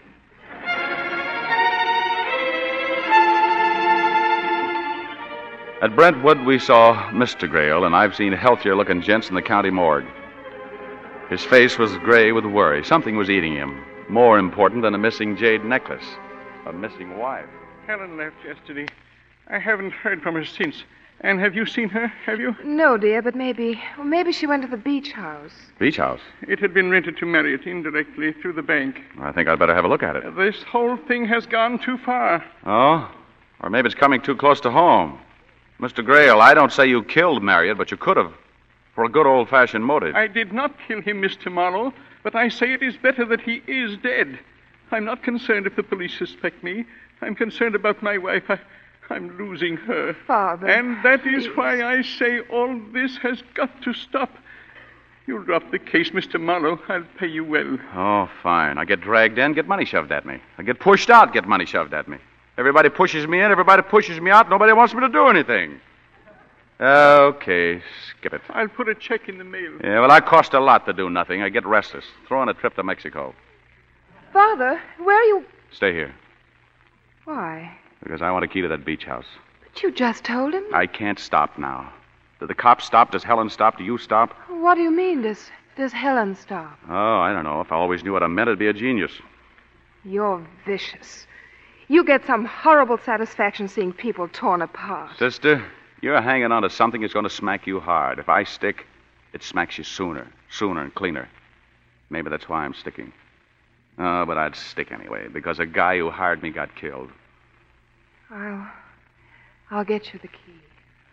At Brentwood, we saw Mister Grail, and I've seen healthier-looking gents in the county morgue. His face was gray with worry. Something was eating him. More important than a missing jade necklace. A missing wife. Helen left yesterday. I haven't heard from her since. And have you seen her, have you? No, dear, but maybe... Well, maybe she went to the beach house. Beach house? It had been rented to Marriott indirectly through the bank. I think I'd better have a look at it. This whole thing has gone too far. Oh? Or maybe it's coming too close to home. Mister Grail, I don't say you killed Marriott, but you could have. For a good old-fashioned motive. I did not kill him, Mister Marlowe, but I say it is better that he is dead. I'm not concerned if the police suspect me. I'm concerned about my wife. I, I'm losing her. Father. And that is please. why I say all this has got to stop. You'll drop the case, Mister Marlowe. I'll pay you well. Oh, fine. I get dragged in, get money shoved at me. I get pushed out, get money shoved at me. Everybody pushes me in, everybody pushes me out. Nobody wants me to do anything. Okay, skip it. I'll put a check in the mail. Yeah, well, I cost a lot to do nothing. I get restless. Throw in a trip to Mexico. Father, where are you... Stay here, Why? because I want a key to that beach house. But you just told him. I can't stop now. Do the cops stop? Does Helen stop? Do you stop? What do you mean, does, does Helen stop? Oh, I don't know. If I always knew what I meant, I'd be a genius. You're vicious. You get some horrible satisfaction seeing people torn apart. Sister, you're hanging on to something that's going to smack you hard. If I stick, it smacks you sooner, sooner and cleaner. Maybe that's why I'm sticking. Oh, but I'd stick anyway, because a guy who hired me got killed. I'll... I'll get you the key.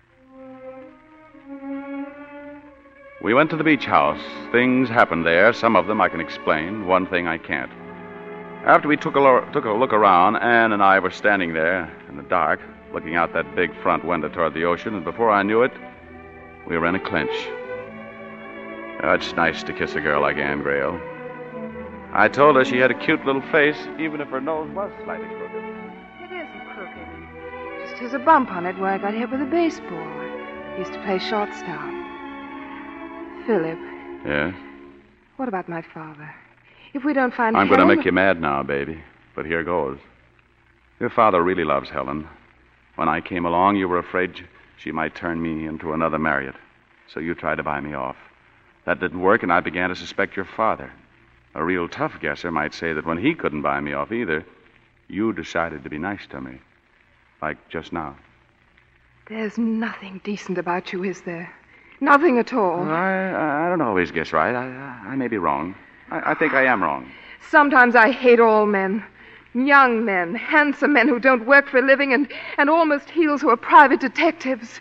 We went to the beach house. Things happened there. Some of them I can explain. One thing I can't. After we took a, lo- took a look around, Anne and I were standing there in the dark, looking out that big front window toward the ocean, and before I knew it, we were in a clinch. Oh, it's nice to kiss a girl like Anne Grail. I told her she had a cute little face, even if her nose was slightly crooked. It isn't crooked. Just has a bump on it where I got hit with a baseball. I used to play shortstop. Philip, Yeah? what about my father? If we don't find I'm going to Helen... make you mad now, baby, but here goes. Your father really loves Helen. When I came along, you were afraid she might turn me into another Marriott, so you tried to buy me off. That didn't work, and I began to suspect your father. A real tough guesser might say that when he couldn't buy me off either, you decided to be nice to me. Like just now. There's nothing decent about you, is there? Nothing at all. Well, I, I don't always guess right. I, I may be wrong. I, I think I am wrong. Sometimes I hate all men. Young men, handsome men who don't work for a living, and, and almost heels who are private detectives.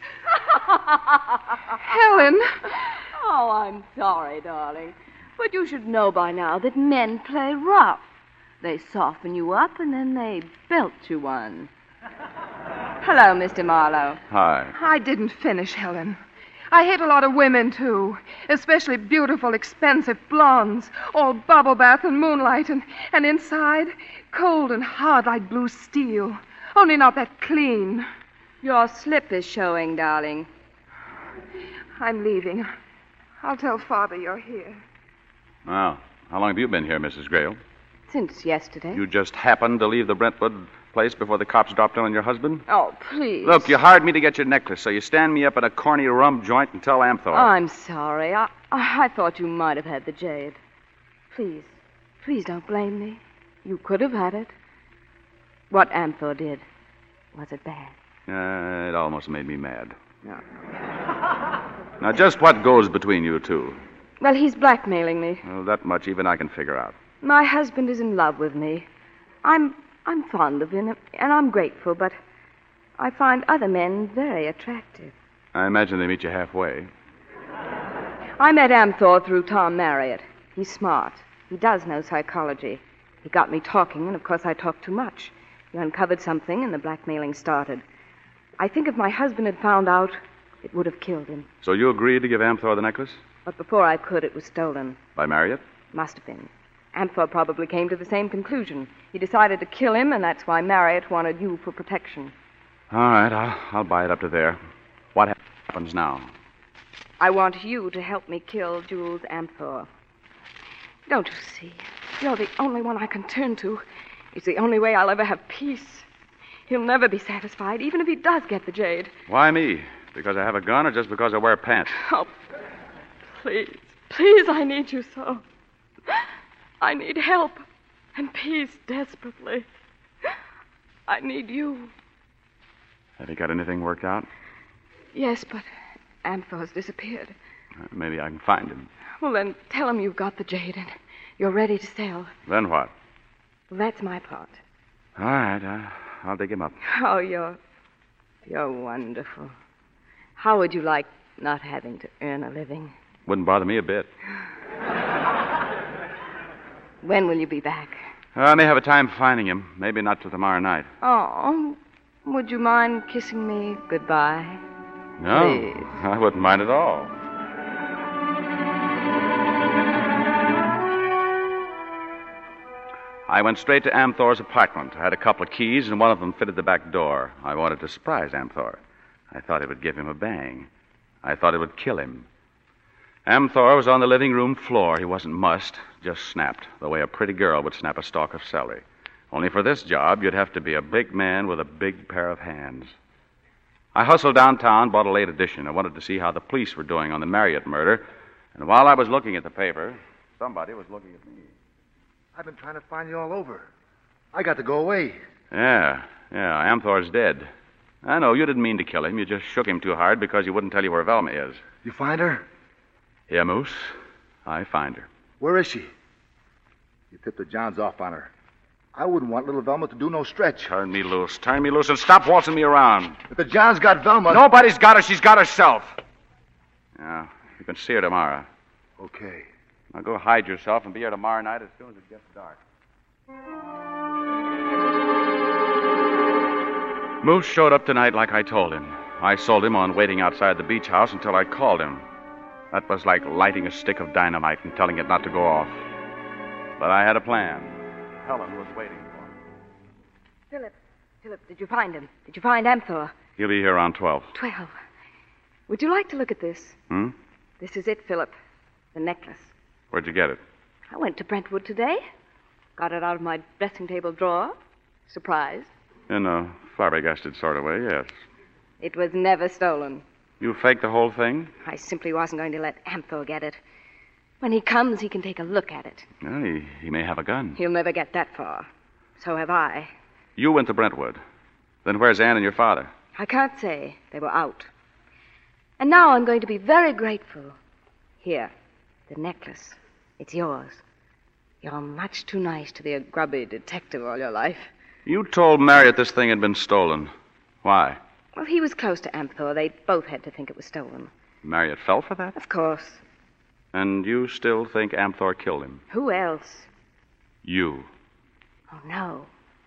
Helen. Oh, I'm sorry, darling. But you should know by now that men play rough. They soften you up, and then they belt you one. Hello, Mister Marlowe. Hi. I didn't finish, Helen. I hate a lot of women, too. Especially beautiful, expensive blondes. All bubble bath and moonlight, and, and inside, cold and hard like blue steel. Only not that clean. Your slip is showing, darling. I'm leaving. I'll tell Father you're here. Well, how long have you been here, Missus Grail? Since yesterday. You just happened to leave the Brentwood place before the cops dropped in on your husband? Oh, please. Look, you hired me to get your necklace, so you stand me up at a corny rum joint and tell Amthor. I'm sorry. I, I thought you might have had the jade. Please, please don't blame me. You could have had it. What Amthor did, was it bad? Uh, it almost made me mad. No. Now, just what goes between you two? Well, he's blackmailing me. Well, that much even I can figure out. My husband is in love with me. I'm I'm fond of him, and I'm grateful, but I find other men very attractive. I imagine they meet you halfway. I met Amthor through Tom Marriott. He's smart. He does know psychology. He got me talking, and of course I talked too much. He uncovered something, and the blackmailing started. I think if my husband had found out, it would have killed him. So you agreed to give Amthor the necklace? But before I could, it was stolen. By Marriott? Must have been. Amthor probably came to the same conclusion. He decided to kill him, and that's why Marriott wanted you for protection. All right, I'll, I'll buy it up to there. What happens now? I want you to help me kill Jules Amthor. Don't you see? You're the only one I can turn to. It's the only way I'll ever have peace. He'll never be satisfied, even if he does get the jade. Why me? Because I have a gun or just because I wear pants? Oh, please, please, I need you so. I need help and peace desperately. I need you. Have you got anything worked out? Yes, but Amthor's disappeared. Uh, maybe I can find him. Well, then tell him you've got the jade and you're ready to sell. Then what? Well, that's my part. All right, uh, I'll dig him up. Oh, you're... you're wonderful. How would you like not having to earn a living? Wouldn't bother me a bit. When will you be back? Uh, I may have a time finding him. Maybe not till tomorrow night. Oh, would you mind kissing me goodbye? No, Please. I wouldn't mind at all. I went straight to Amthor's apartment. I had a couple of keys, and one of them fitted the back door. I wanted to surprise Amthor. I thought it would give him a bang. I thought it would kill him. Amthor was on the living room floor. He wasn't mussed, just snapped, the way a pretty girl would snap a stalk of celery. Only for this job, you'd have to be a big man with a big pair of hands. I hustled downtown, bought a late edition. I wanted to see how the police were doing on the Marriott murder. And while I was looking at the paper, somebody was looking at me. I've been trying to find you all over. I got to go away. Yeah, yeah, Amthor's dead. I know, you didn't mean to kill him. You just shook him too hard because he wouldn't tell you where Velma is. You find her? Yeah, Moose. I find her. Where is she? You tipped the Johns off on her. I wouldn't want little Velma to do no stretch. Turn me loose. Turn me loose and stop waltzing me around. If the Johns got Velma... Nobody's got her. She's got herself. Yeah, you can see her tomorrow. Okay. Now go hide yourself and be here tomorrow night as soon as it gets dark. Moose showed up tonight like I told him. I sold him on waiting outside the beach house until I called him. That was like lighting a stick of dynamite and telling it not to go off. But I had a plan. Helen was waiting for me. Philip, Philip, did you find him? Did you find Amthor? He'll be here around twelve. Twelve. Would you like to look at this? Hmm? This is it, Philip. The necklace. Where'd you get it? I went to Brentwood today. Got it out of my dressing table drawer. Surprised. In a flabbergasted sort of way, yes. It was never stolen. You faked the whole thing? I simply wasn't going to let Amthor get it. When he comes, he can take a look at it. Well, he, he may have a gun. He'll never get that far. So have I. You went to Brentwood. Then where's Ann and your father? I can't say. They were out. And now I'm going to be very grateful. Here, the necklace. It's yours. You're much too nice to be a grubby detective all your life. You told Marriott this thing had been stolen. Why? Well, he was close to Amthor. They both had to think it was stolen. Marriott fell for that? Of course. And you still think Amthor killed him? Who else? You. Oh, no.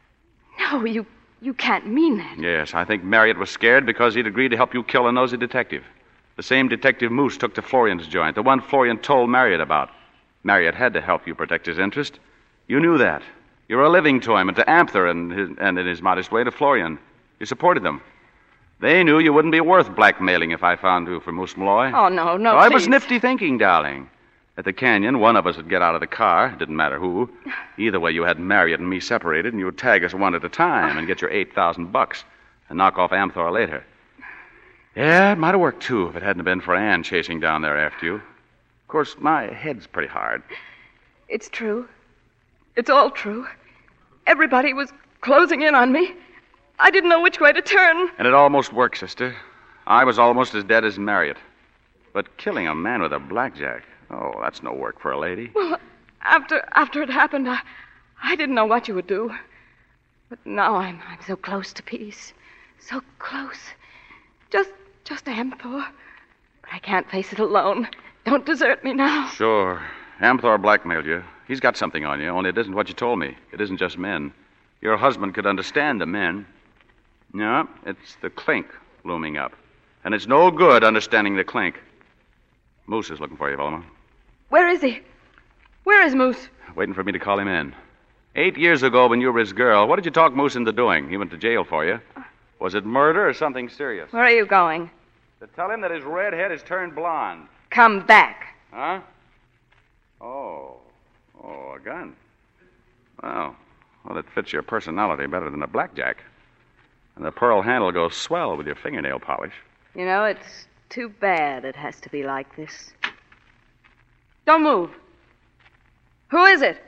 No, you you can't mean that. Yes, I think Marriott was scared because he'd agreed to help you kill a nosy detective. The same detective Moose took to Florian's joint, the one Florian told Marriott about. Marriott had to help you protect his interest. You knew that. You were a living to him and to Amthor and, his, and in his modest way to Florian. You supported them. They knew you wouldn't be worth blackmailing if I found you for Moose Malloy. Oh, no, no, oh, please. It was nifty thinking, darling. At the canyon, one of us would get out of the car. Didn't matter who. Either way, you had Marriott and me separated, and you would tag us one at a time and get your eight thousand bucks and knock off Amthor later. Yeah, it might have worked, too, if it hadn't been for Ann chasing down there after you. Of course, my head's pretty hard. It's true. It's all true. Everybody was closing in on me. I didn't know which way to turn. And it almost worked, sister. I was almost as dead as Marriott. But killing a man with a blackjack, oh, that's no work for a lady. Well, after after it happened, I, I didn't know what you would do. But now I'm I'm so close to peace. So close. Just just Amthor. But I can't face it alone. Don't desert me now. Sure. Amthor blackmailed you. He's got something on you, only it isn't what you told me. It isn't just men. Your husband could understand the men. No, it's the clink looming up. And it's no good understanding the clink. Moose is looking for you, Velma. Where is he? Where is Moose? Waiting for me to call him in. Eight years ago, when you were his girl, what did you talk Moose into doing? He went to jail for you. Was it murder or something serious? Where are you going? To tell him that his red head has turned blonde. Come back. Huh? Oh. Oh, a gun. Well, well, it fits your personality better than a blackjack. And the pearl handle goes swell with your fingernail polish. You know, it's too bad it has to be like this. Don't move. Who is it?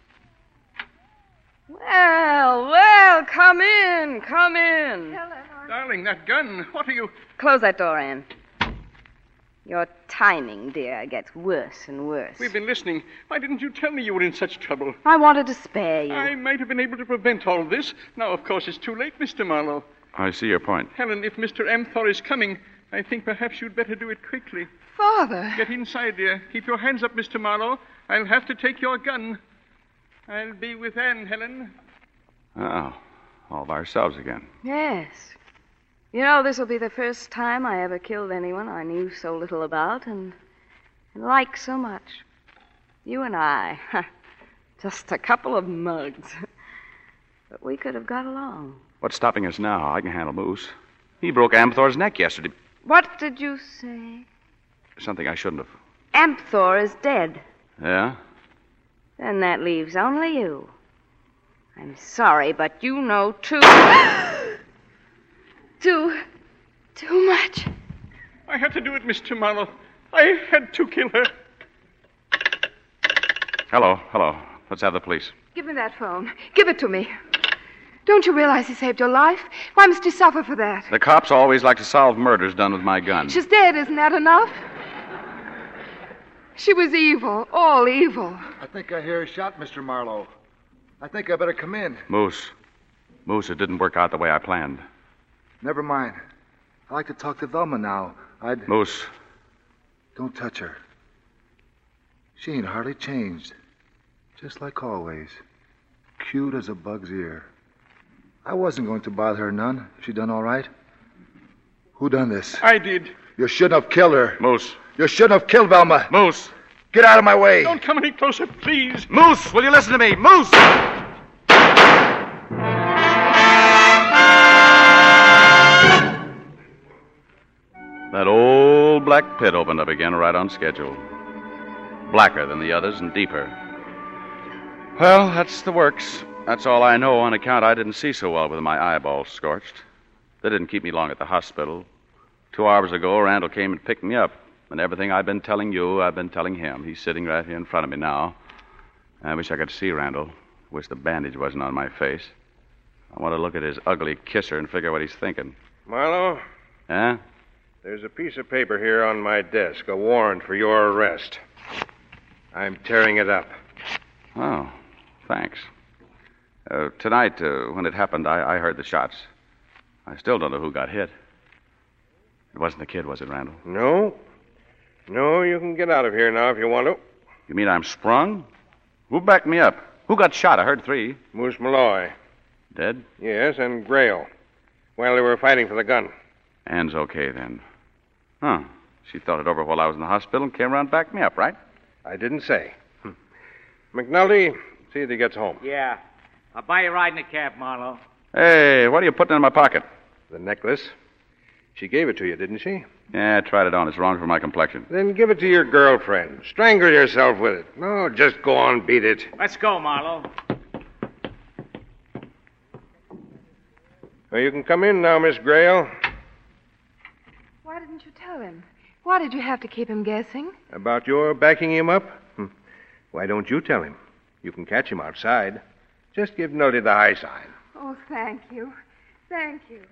Well, well, come in, come in. Darling, that gun. What are you... Close that door, Anne. Your timing, dear, gets worse and worse. We've been listening. Why didn't you tell me you were in such trouble? I wanted to spare you. I might have been able to prevent all this. Now, of course, it's too late, Mister Marlowe. I see your point. Helen, if Mister Amthor is coming, I think perhaps you'd better do it quickly. Father. Get inside, dear. Keep your hands up, Mister Marlowe. I'll have to take your gun. I'll be with Anne, Helen. Oh, all by ourselves again. Yes. You know, this will be the first time I ever killed anyone I knew so little about and, and liked so much. You and I. Just a couple of mugs. But we could have got along. What's stopping us now? I can handle Moose. He broke Amthor's neck yesterday. What did you say? Something I shouldn't have. Amthor is dead. Yeah? Then that leaves only you. I'm sorry, but you know too... too... too much. I had to do it, Mister Marlowe. I had to kill her. Hello, hello. Let's have the police. Give me that phone. Give it to me. Don't you realize he saved your life? Why must you suffer for that? The cops always like to solve murders done with my gun. She's dead, isn't that enough? She was evil, all evil. I think I hear a shot, Mister Marlowe. I think I better come in. Moose. Moose, it didn't work out the way I planned. Never mind. I'd like to talk to Velma now. I'd... Moose. Don't touch her. She ain't hardly changed. Just like always. Cute as a bug's ear. I wasn't going to bother her none. She done all right. Who done this? I did. You shouldn't have killed her. Moose. You shouldn't have killed Velma. Moose. Get out of my way. Don't come any closer, please. Moose, will you listen to me? Moose! That old black pit opened up again right on schedule. Blacker than the others and deeper. Well, that's the works. That's all I know on account I didn't see so well with my eyeballs scorched. They didn't keep me long at the hospital. Two hours ago, Randall came and picked me up. And everything I've been telling you, I've been telling him. He's sitting right here in front of me now. I wish I could see Randall. Wish the bandage wasn't on my face. I want to look at his ugly kisser and figure what he's thinking. Marlowe? Huh? There's a piece of paper here on my desk, a warrant for your arrest. I'm tearing it up. Oh, thanks. Uh, tonight, uh, when it happened, I, I heard the shots. I still don't know who got hit. It wasn't the kid, was it, Randall? No. No, you can get out of here now if you want to. You mean I'm sprung? Who backed me up? Who got shot? I heard three. Moose Malloy. Dead? Yes, and Grail. Well, they were fighting for the gun. Anne's okay, then. Huh. She thought it over while I was in the hospital and came around and backed me up, right? I didn't say. Hm. McNulty, see if he gets home. Yeah. I'll buy you a ride in a cab, Marlowe. Hey, what are you putting in my pocket? The necklace. She gave it to you, didn't she? Yeah, I tried it on. It's wrong for my complexion. Then give it to your girlfriend. Strangle yourself with it. No, just go on, beat it. Let's go, Marlowe. Well, you can come in now, Miss Grail. Why didn't you tell him? Why did you have to keep him guessing? About your backing him up? Hm. Why don't you tell him? You can catch him outside. Just give Nulty the high sign. Oh, thank you. Thank you.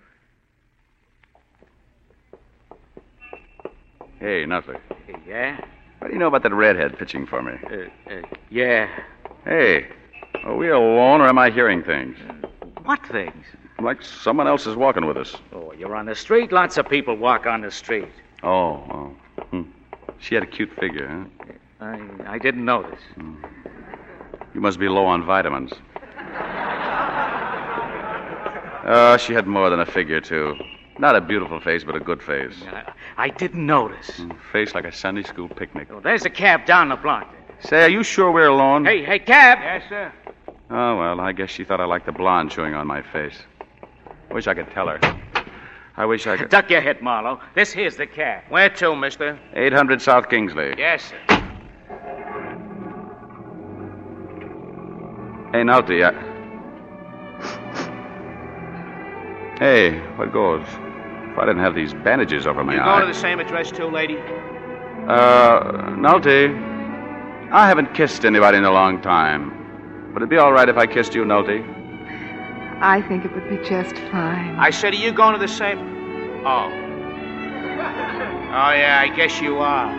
Hey, Nutley. Yeah? What do you know about that redhead pitching for me? Uh, uh, yeah. Hey, are we alone or am I hearing things? What things? Like someone else is walking with us. Oh, you're on the street? Lots of people walk on the street. Oh, oh. Hmm. She had a cute figure, huh? I, I didn't notice. Hmm. You must be low on vitamins. Oh, she had more than a figure, too. Not a beautiful face, but a good face. I, I didn't notice. Mm, face like a Sunday school picnic. Oh, there's a cab down the block. Say, are you sure we're alone? Hey, hey, cab. Yes, sir. Oh, well, I guess she thought I liked the blonde chewing on my face. Wish I could tell her. I wish I could. Duck your head, Marlowe. This here's the cab. Where to, mister? eight hundred South Kingsley. Yes, sir. Hey, Nalty, I... Hey, what goes? If I didn't have these bandages over my You eye... going to the same address, too, lady? Uh, Nalty, I haven't kissed anybody in a long time. Would it be all right if I kissed you, Nalty? I think it would be just fine. I said, are you going to the same... Oh. Oh, yeah, I guess you are.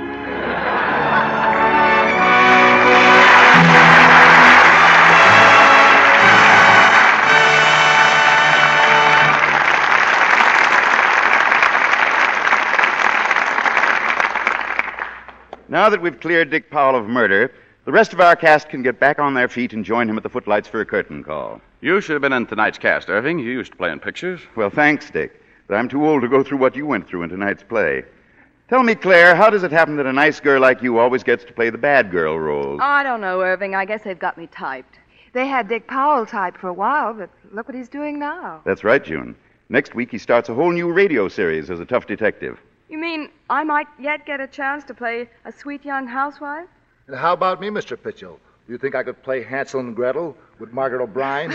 Now that we've cleared Dick Powell of murder, the rest of our cast can get back on their feet and join him at the footlights for a curtain call. You should have been in tonight's cast, Irving. You used to play in pictures. Well, thanks, Dick, but I'm too old to go through what you went through in tonight's play. Tell me, Claire, how does it happen that a nice girl like you always gets to play the bad girl roles? I don't know, Irving. I guess they've got me typed. They had Dick Powell typed for a while, but look what he's doing now. That's right, June. Next week he starts a whole new radio series as a tough detective. You mean I might yet get a chance to play a sweet young housewife? And how about me, Mister Pitchell? Do you think I could play Hansel and Gretel with Margaret O'Brien?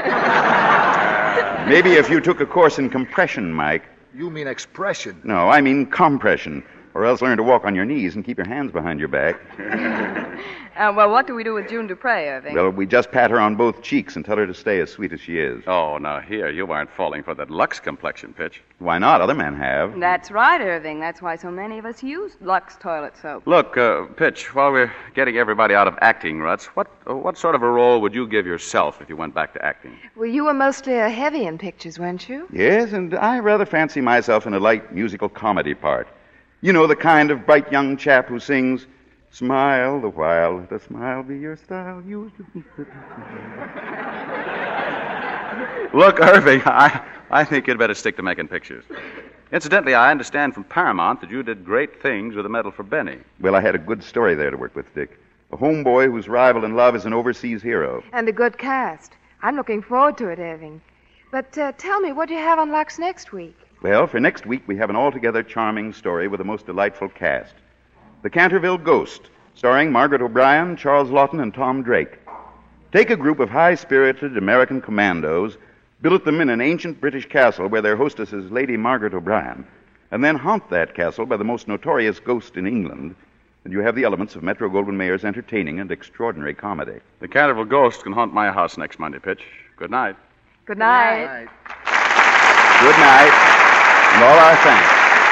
Maybe if you took a course in compression, Mike. You mean expression. No, I mean compression. Or else learn to walk on your knees and keep your hands behind your back. uh, well, what do we do with June Dupre, Irving? Well, we just pat her on both cheeks and tell her to stay as sweet as she is. Oh, now here, you aren't falling for that Lux complexion, Pitch. Why not? Other men have. That's right, Irving. That's why so many of us use Lux toilet soap. Look, uh, Pitch, while we're getting everybody out of acting ruts, what uh, what sort of a role would you give yourself if you went back to acting? Well, you were mostly a heavy in pictures, weren't you? Yes, and I rather fancy myself in a light musical comedy part. You know, the kind of bright young chap who sings, smile the while, let a smile be your style. You... Look, Irving, I, I think you'd better stick to making pictures. Incidentally, I understand from Paramount that you did great things with the medal for Benny. Well, I had a good story there to work with, Dick. A homeboy whose rival in love is an overseas hero. And a good cast. I'm looking forward to it, Irving. But uh, tell me, what do you have on Lux next week? Well, for next week, we have an altogether charming story with a most delightful cast. The Canterville Ghost, starring Margaret O'Brien, Charles Lawton, and Tom Drake. Take a group of high-spirited American commandos, billet them in an ancient British castle where their hostess is Lady Margaret O'Brien, and then haunt that castle by the most notorious ghost in England, and you have the elements of Metro-Goldwyn-Mayer's entertaining and extraordinary comedy. The Canterville Ghost can haunt my house next Monday, Pitch. Good night. Good night. Good night. And all our thanks.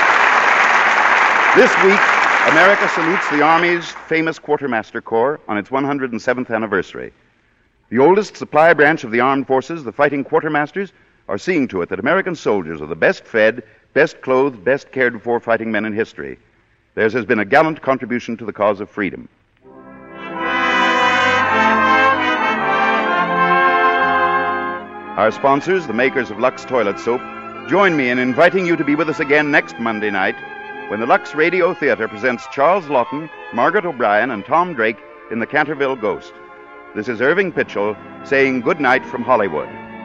This week, America salutes the Army's famous Quartermaster Corps on its one hundred seventh anniversary. The oldest supply branch of the armed forces, the Fighting Quartermasters, are seeing to it that American soldiers are the best fed, best clothed, best cared for fighting men in history. Theirs has been a gallant contribution to the cause of freedom. Our sponsors, the makers of Lux Toilet Soap, join me in inviting you to be with us again next Monday night when the Lux Radio Theater presents Charles Lawton, Margaret O'Brien, and Tom Drake in The Canterville Ghost. This is Irving Pitchell saying good night from Hollywood.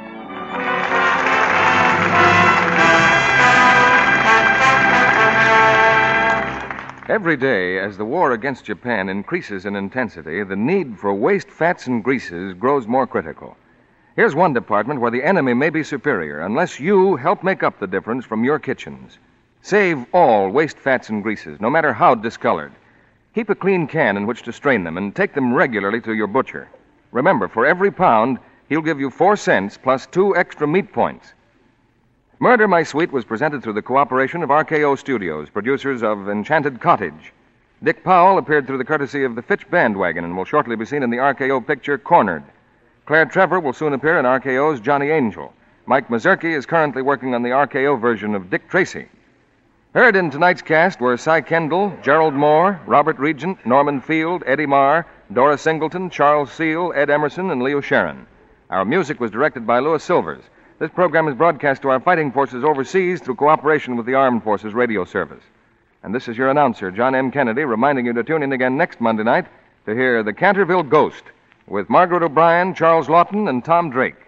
Every day, as the war against Japan increases in intensity, the need for waste fats and greases grows more critical. Here's one department where the enemy may be superior unless you help make up the difference from your kitchens. Save all waste fats and greases, no matter how discolored. Keep a clean can in which to strain them and take them regularly to your butcher. Remember, for every pound, he'll give you four cents plus two extra meat points. Murder, My Sweet was presented through the cooperation of R K O Studios, producers of Enchanted Cottage. Dick Powell appeared through the courtesy of the Fitch Bandwagon and will shortly be seen in the R K O picture Cornered. Claire Trevor will soon appear in R K O's Johnny Angel. Mike Mazurki is currently working on the R K O version of Dick Tracy. Heard in tonight's cast were Cy Kendall, Gerald Moore, Robert Regent, Norman Field, Eddie Marr, Dora Singleton, Charles Seal, Ed Emerson, and Leo Sharon. Our music was directed by Louis Silvers. This program is broadcast to our fighting forces overseas through cooperation with the Armed Forces Radio Service. And this is your announcer, John M. Kennedy, reminding you to tune in again next Monday night to hear The Canterville Ghost with Margaret O'Brien, Charles Lawton, and Tom Drake.